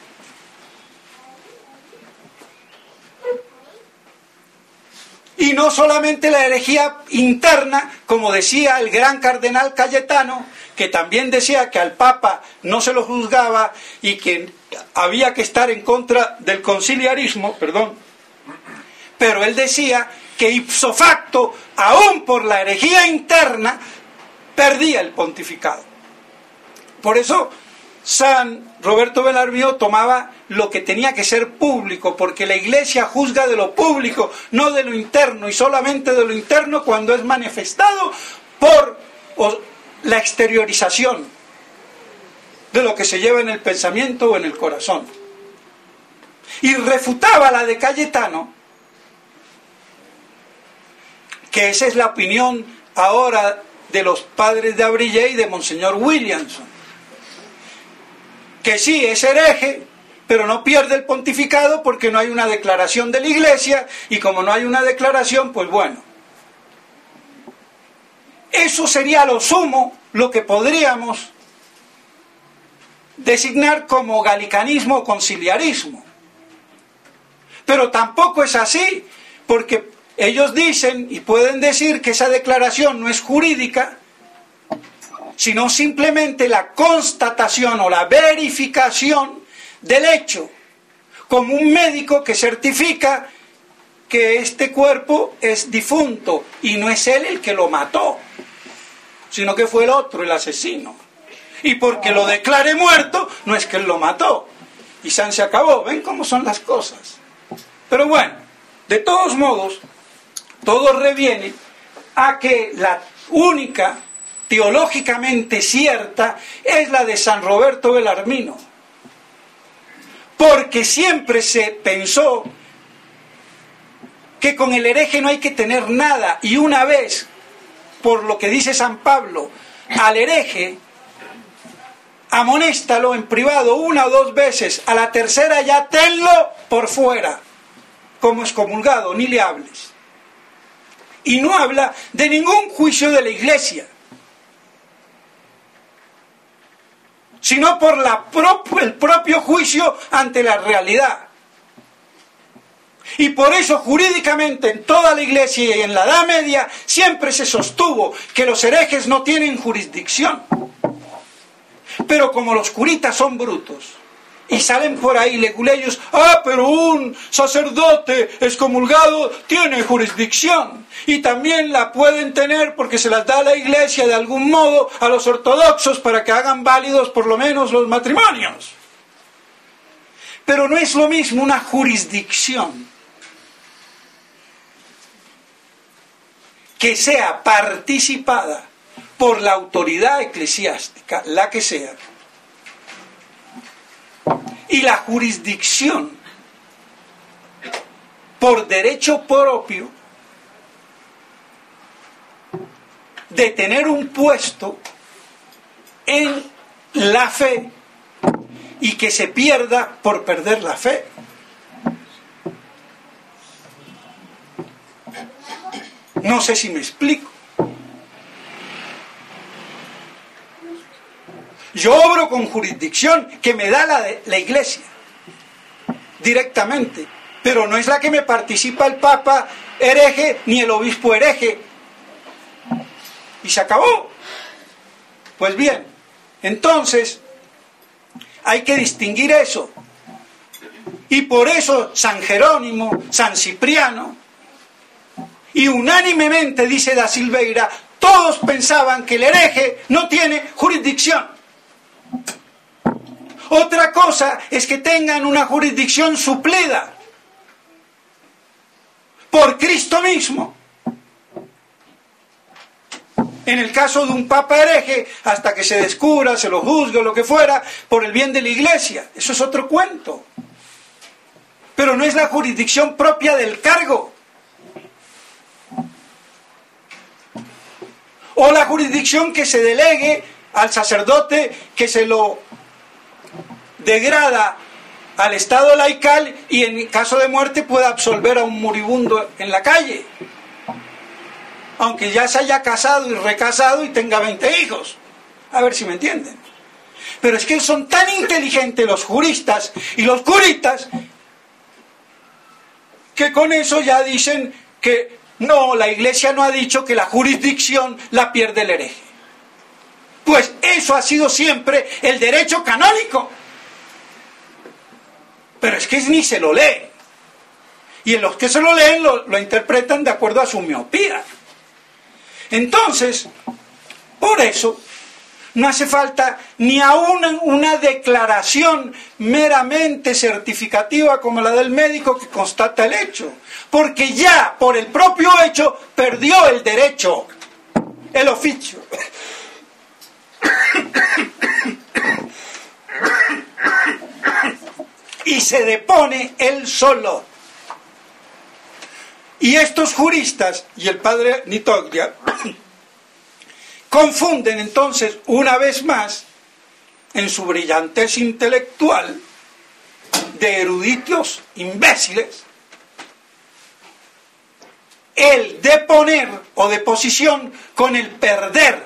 Y no solamente la herejía interna, como decía el gran cardenal Cayetano, que también decía que al Papa no se lo juzgaba y que había que estar en contra del conciliarismo, pero él decía que ipso facto, aún por la herejía interna, perdía el pontificado. Por eso San Roberto Bellarmino tomaba lo que tenía que ser público, porque la Iglesia juzga de lo público, no de lo interno, y solamente de lo interno cuando es manifestado por la exteriorización de lo que se lleva en el pensamiento o en el corazón. Y refutaba la de Cayetano, que esa es la opinión ahora de los padres de Abrillé y de Monseñor Williamson, que sí es hereje, pero no pierde el pontificado porque no hay una declaración de la Iglesia, y como no hay una declaración, pues bueno. Eso sería lo sumo, lo que podríamos designar como galicanismo o conciliarismo. Pero tampoco es así, porque ellos dicen y pueden decir que esa declaración no es jurídica, sino simplemente la constatación o la verificación del hecho, como un médico que certifica que este cuerpo es difunto y no es él el que lo mató, sino que fue el otro, el asesino. Y porque lo declare muerto, no es que él lo mató. Y se acabó. ¿Ven cómo son las cosas? Pero bueno, de todos modos, todo reviene a que la única teológicamente cierta es la de San Roberto Belarmino. Porque siempre se pensó que con el hereje no hay que tener nada, y una vez, por lo que dice San Pablo, al hereje, amonéstalo en privado 1 o 2 veces, a la tercera ya tenlo por fuera, como excomulgado, ni le hables. Y no habla de ningún juicio de la Iglesia, sino por el propio juicio ante la realidad. Y por eso jurídicamente en toda la Iglesia y en la Edad Media siempre se sostuvo que los herejes no tienen jurisdicción. Pero como los curitas son brutos y salen por ahí leguleyos, pero un sacerdote excomulgado tiene jurisdicción, y también la pueden tener porque se las da la Iglesia de algún modo a los ortodoxos para que hagan válidos por lo menos los matrimonios. Pero no es lo mismo una jurisdicción que sea participada por la autoridad eclesiástica, la que sea, y la jurisdicción por derecho propio de tener un puesto en la fe y que se pierda por perder la fe. No sé si me explico. Yo obro con jurisdicción que me da la Iglesia directamente, pero no es la que me participa el Papa hereje ni el obispo hereje. Y se acabó. Pues bien, entonces hay que distinguir eso. Y por eso San Jerónimo, San Cipriano, y unánimemente, dice Da Silveira, todos pensaban que el hereje no tiene jurisdicción. Otra cosa es que tengan una jurisdicción suplida por Cristo mismo. En el caso de un papa hereje, hasta que se descubra, se lo juzgue o lo que fuera, por el bien de la Iglesia. Eso es otro cuento. Pero no es la jurisdicción propia del cargo. O la jurisdicción que se delegue al sacerdote que se lo degrada al estado laical y en caso de muerte pueda absolver a un moribundo en la calle, aunque ya se haya casado y recasado y tenga 20 hijos. A ver si me entienden. Pero es que son tan inteligentes los juristas y los curitas que con eso ya dicen que no, la Iglesia no ha dicho que la jurisdicción la pierde el hereje. Pues eso ha sido siempre el derecho canónico. Pero es que ni se lo leen. Y en los que se lo leen lo interpretan de acuerdo a su miopía. Entonces, por eso, no hace falta ni aún una declaración meramente certificativa como la del médico que constata el hecho. Porque ya por el propio hecho perdió el derecho, el oficio. Y se depone él solo. Y estos juristas y el padre Nitoglia confunden entonces una vez más, en su brillantez intelectual de eruditos imbéciles, el deponer o deposición con el perder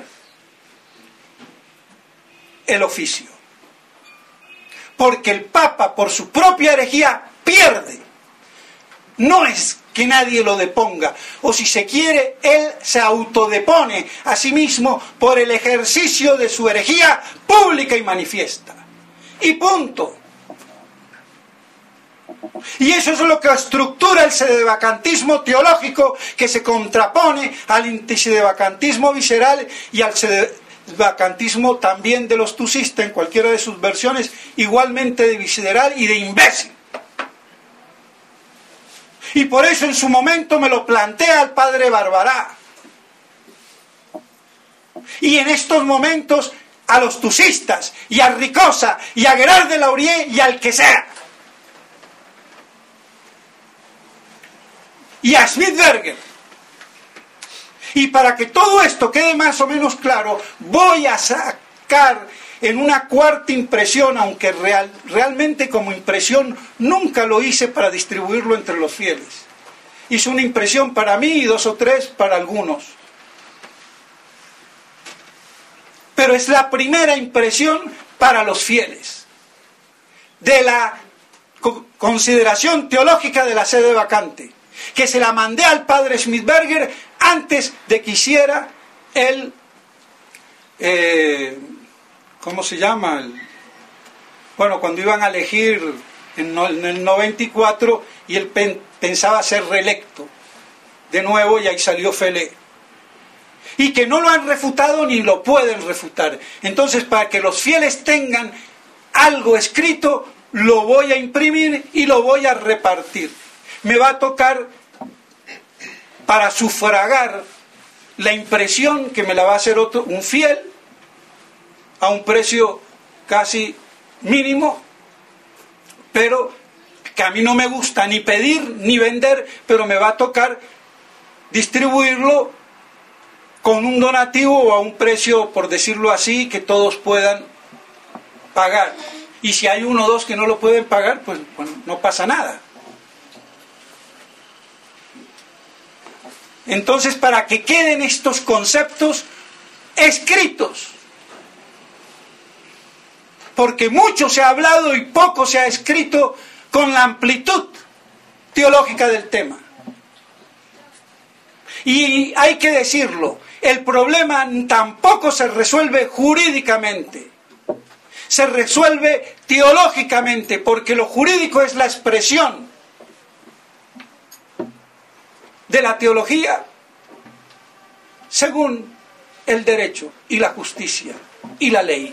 el oficio. Porque el Papa, por su propia herejía, pierde No es que nadie lo deponga, o si se quiere, él se autodepone a sí mismo por el ejercicio de su herejía pública y manifiesta. Y punto. Y eso es lo que estructura el sedevacantismo teológico, que se contrapone al sedevacantismo visceral y al sedevacantismo también de los tusistas en cualquiera de sus versiones, igualmente de visceral y de imbécil. Y por eso en su momento me lo plantea el padre Barbará. Y en estos momentos a los tusistas, y a Ricosa, y a Gerard de Laurier, y al que sea. Y a Schmittberger. Y para que todo esto quede más o menos claro, voy a sacar en una cuarta impresión, aunque realmente como impresión nunca lo hice para distribuirlo entre los fieles. Hice una impresión para mí y 2 o 3 para algunos. Pero es la primera impresión para los fieles de la consideración teológica de la sede vacante, que se la mandé al padre Schmittberger antes de que hiciera el... ¿cómo se llama? Bueno, cuando iban a elegir en el 94 y él pensaba ser reelecto de nuevo, y ahí salió Felé. Y que no lo han refutado ni lo pueden refutar. Entonces, para que los fieles tengan algo escrito, lo voy a imprimir y lo voy a repartir. Me va a tocar, para sufragar la impresión que me la va a hacer un fiel, a un precio casi mínimo, pero que a mí no me gusta ni pedir ni vender, pero me va a tocar distribuirlo con un donativo o a un precio, por decirlo así, que todos puedan pagar. Y si hay 1 o 2 que no lo pueden pagar, pues bueno, no pasa nada. Entonces, para que queden estos conceptos escritos, porque mucho se ha hablado y poco se ha escrito con la amplitud teológica del tema. Y hay que decirlo, el problema tampoco se resuelve jurídicamente, se resuelve teológicamente, porque lo jurídico es la expresión de la teología según el derecho y la justicia y la ley.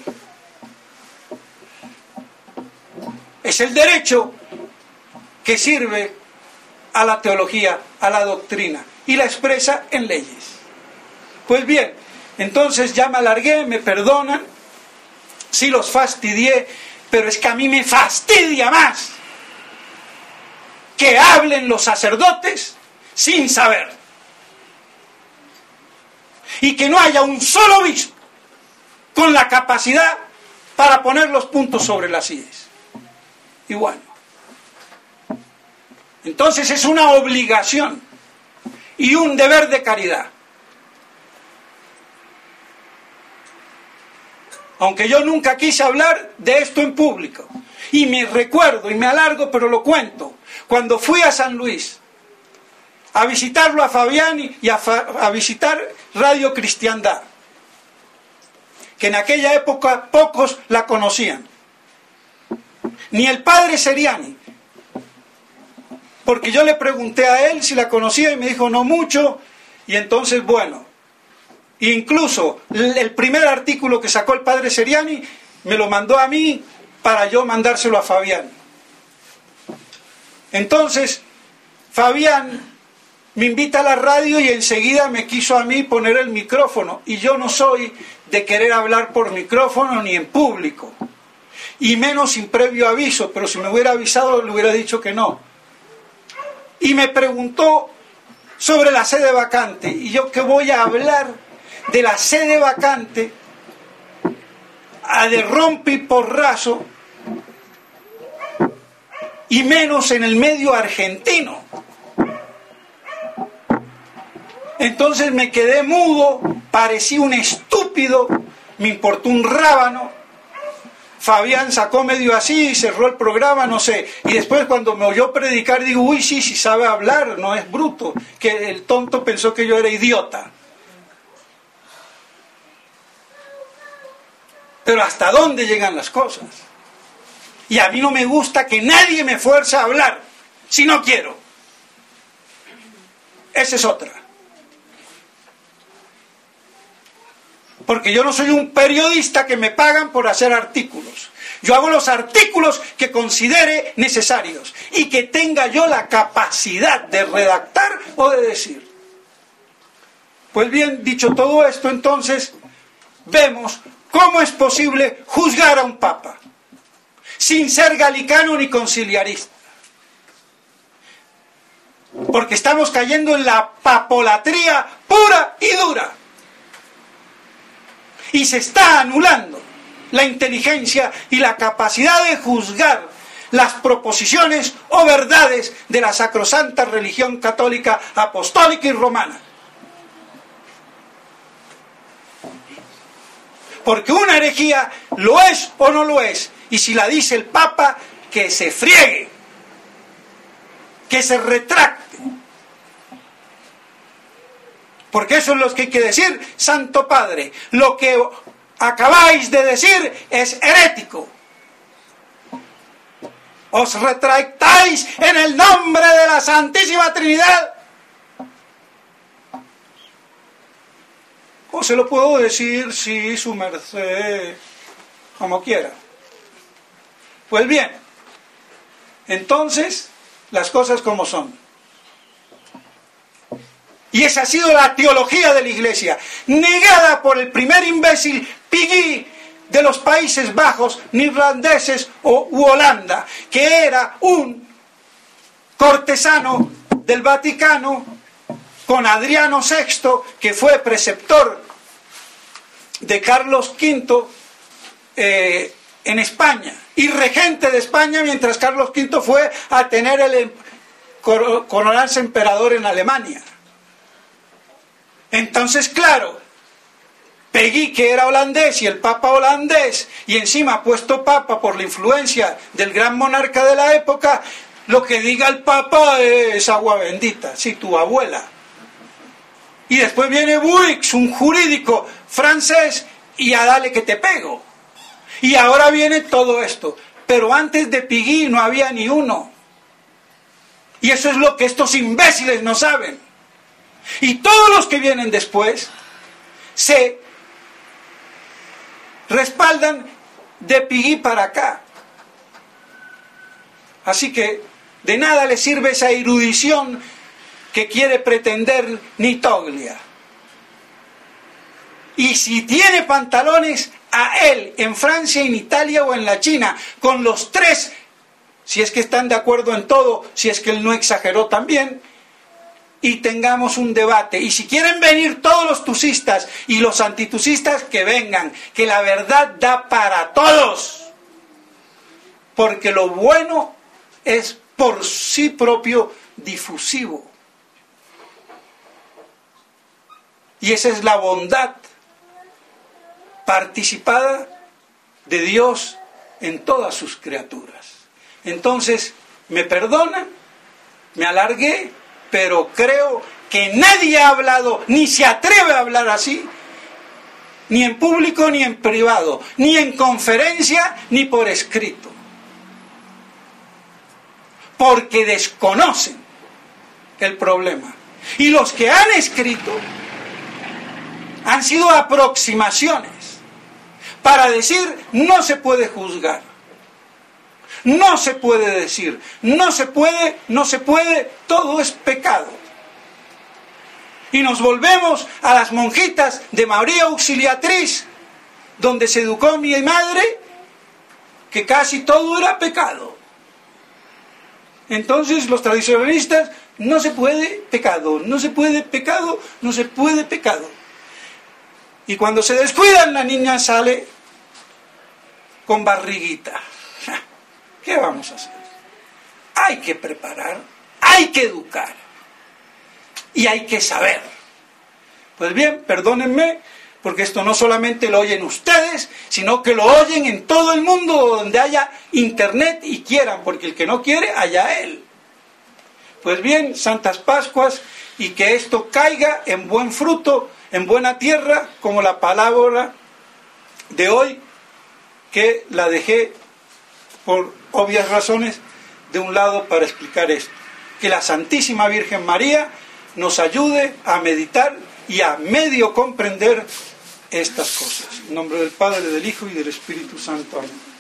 Es el derecho que sirve a la teología, a la doctrina, y la expresa en leyes. Pues bien, entonces ya me alargué, me perdonan si los fastidié, pero es que a mí me fastidia más que hablen los sacerdotes sin saber, y que no haya un solo obispo con la capacidad para poner los puntos sobre las íes. Igual. Entonces es una obligación y un deber de caridad. Aunque yo nunca quise hablar de esto en público, y me recuerdo y me alargo, pero lo cuento, cuando fui a San Luis a visitarlo a Fabián y a visitar Radio Cristiandad, que en aquella época pocos la conocían, ni el padre Seriani, porque yo le pregunté a él si la conocía y me dijo no mucho, y entonces bueno, incluso el primer artículo que sacó el padre Seriani me lo mandó a mí para yo mandárselo a Fabián. Entonces Fabián me invita a la radio y enseguida me quiso a mí poner el micrófono, y yo no soy de querer hablar por micrófono ni en público, y menos sin previo aviso, pero si me hubiera avisado le hubiera dicho que no. Y me preguntó sobre la sede vacante, y yo que voy a hablar de la sede vacante a de rompe y porrazo, y menos en el medio argentino. Entonces me quedé mudo, parecí un estúpido, me importó un rábano. Fabián sacó medio así y cerró el programa, no sé. Y después cuando me oyó predicar, digo, uy, sí sabe hablar, no es bruto. Que el tonto pensó que yo era idiota. Pero ¿hasta dónde llegan las cosas? Y a mí no me gusta que nadie me fuerce a hablar, si no quiero. Esa es otra. Porque yo no soy un periodista que me pagan por hacer artículos. Yo hago los artículos que considere necesarios y que tenga yo la capacidad de redactar o de decir. Pues bien, dicho todo esto, entonces vemos cómo es posible juzgar a un papa sin ser galicano ni conciliarista. Porque estamos cayendo en la papolatría pura y dura. Y se está anulando la inteligencia y la capacidad de juzgar las proposiciones o verdades de la sacrosanta religión católica, apostólica y romana. Porque una herejía lo es o no lo es. Y si la dice el Papa, que se friegue, que se retracte. Porque eso es lo que hay que decir, Santo Padre. Lo que acabáis de decir es herético. Os retractáis en el nombre de la Santísima Trinidad. O se lo puedo decir, sí, su merced, como quiera. Pues bien, entonces, las cosas como son. Y esa ha sido la teología de la Iglesia, negada por el primer imbécil Pigui de los Países Bajos, neerlandeses u Holanda, que era un cortesano del Vaticano con Adriano VI, que fue preceptor de Carlos V en España y regente de España mientras Carlos V fue a tener coronarse emperador en Alemania. Entonces, claro, Peggy, que era holandés, y el Papa holandés, y encima puesto Papa por la influencia del gran monarca de la época, lo que diga el Papa es agua bendita, sí, tu abuela. Y después viene Bouygues, un jurídico francés, y a dale que te pego. Y ahora viene todo esto. Pero antes de Pigui no había ni uno. Y eso es lo que estos imbéciles no saben. Y todos los que vienen después se respaldan de Pigui para acá. Así que de nada le sirve esa erudición que quiere pretender Nitoglia. Y si tiene pantalones, a él, en Francia, en Italia o en la China, con los tres, si es que están de acuerdo en todo, si es que él no exageró también, y tengamos un debate. Y si quieren venir todos los tusistas y los antitusistas, que vengan, que la verdad da para todos. Porque lo bueno es por sí propio difusivo. Y esa es la bondad participada de Dios en todas sus criaturas. Entonces, me perdonan, me alargué, pero creo que nadie ha hablado, ni se atreve a hablar así, ni en público ni en privado, ni en conferencia ni por escrito. Porque desconocen el problema. Y los que han escrito han sido aproximaciones para decir no se puede juzgar, no se puede decir, no se puede, todo es pecado. Y nos volvemos a las monjitas de María Auxiliatriz, donde se educó mi madre, que casi todo era pecado. Entonces los tradicionalistas, no se puede pecado, no se puede pecado, no se puede pecado. Y cuando se descuidan, la niña sale con barriguita. ¿Qué vamos a hacer? Hay que preparar, hay que educar y hay que saber. Pues bien, perdónenme, porque esto no solamente lo oyen ustedes, sino que lo oyen en todo el mundo donde haya internet y quieran, porque el que no quiere, allá él. Pues bien, Santas Pascuas, y que esto caiga en buen fruto, en buena tierra, como la palabra de hoy, que la dejé por obvias razones de un lado para explicar esto. Que la Santísima Virgen María nos ayude a meditar y a medio comprender estas cosas. En nombre del Padre, del Hijo y del Espíritu Santo. Amén.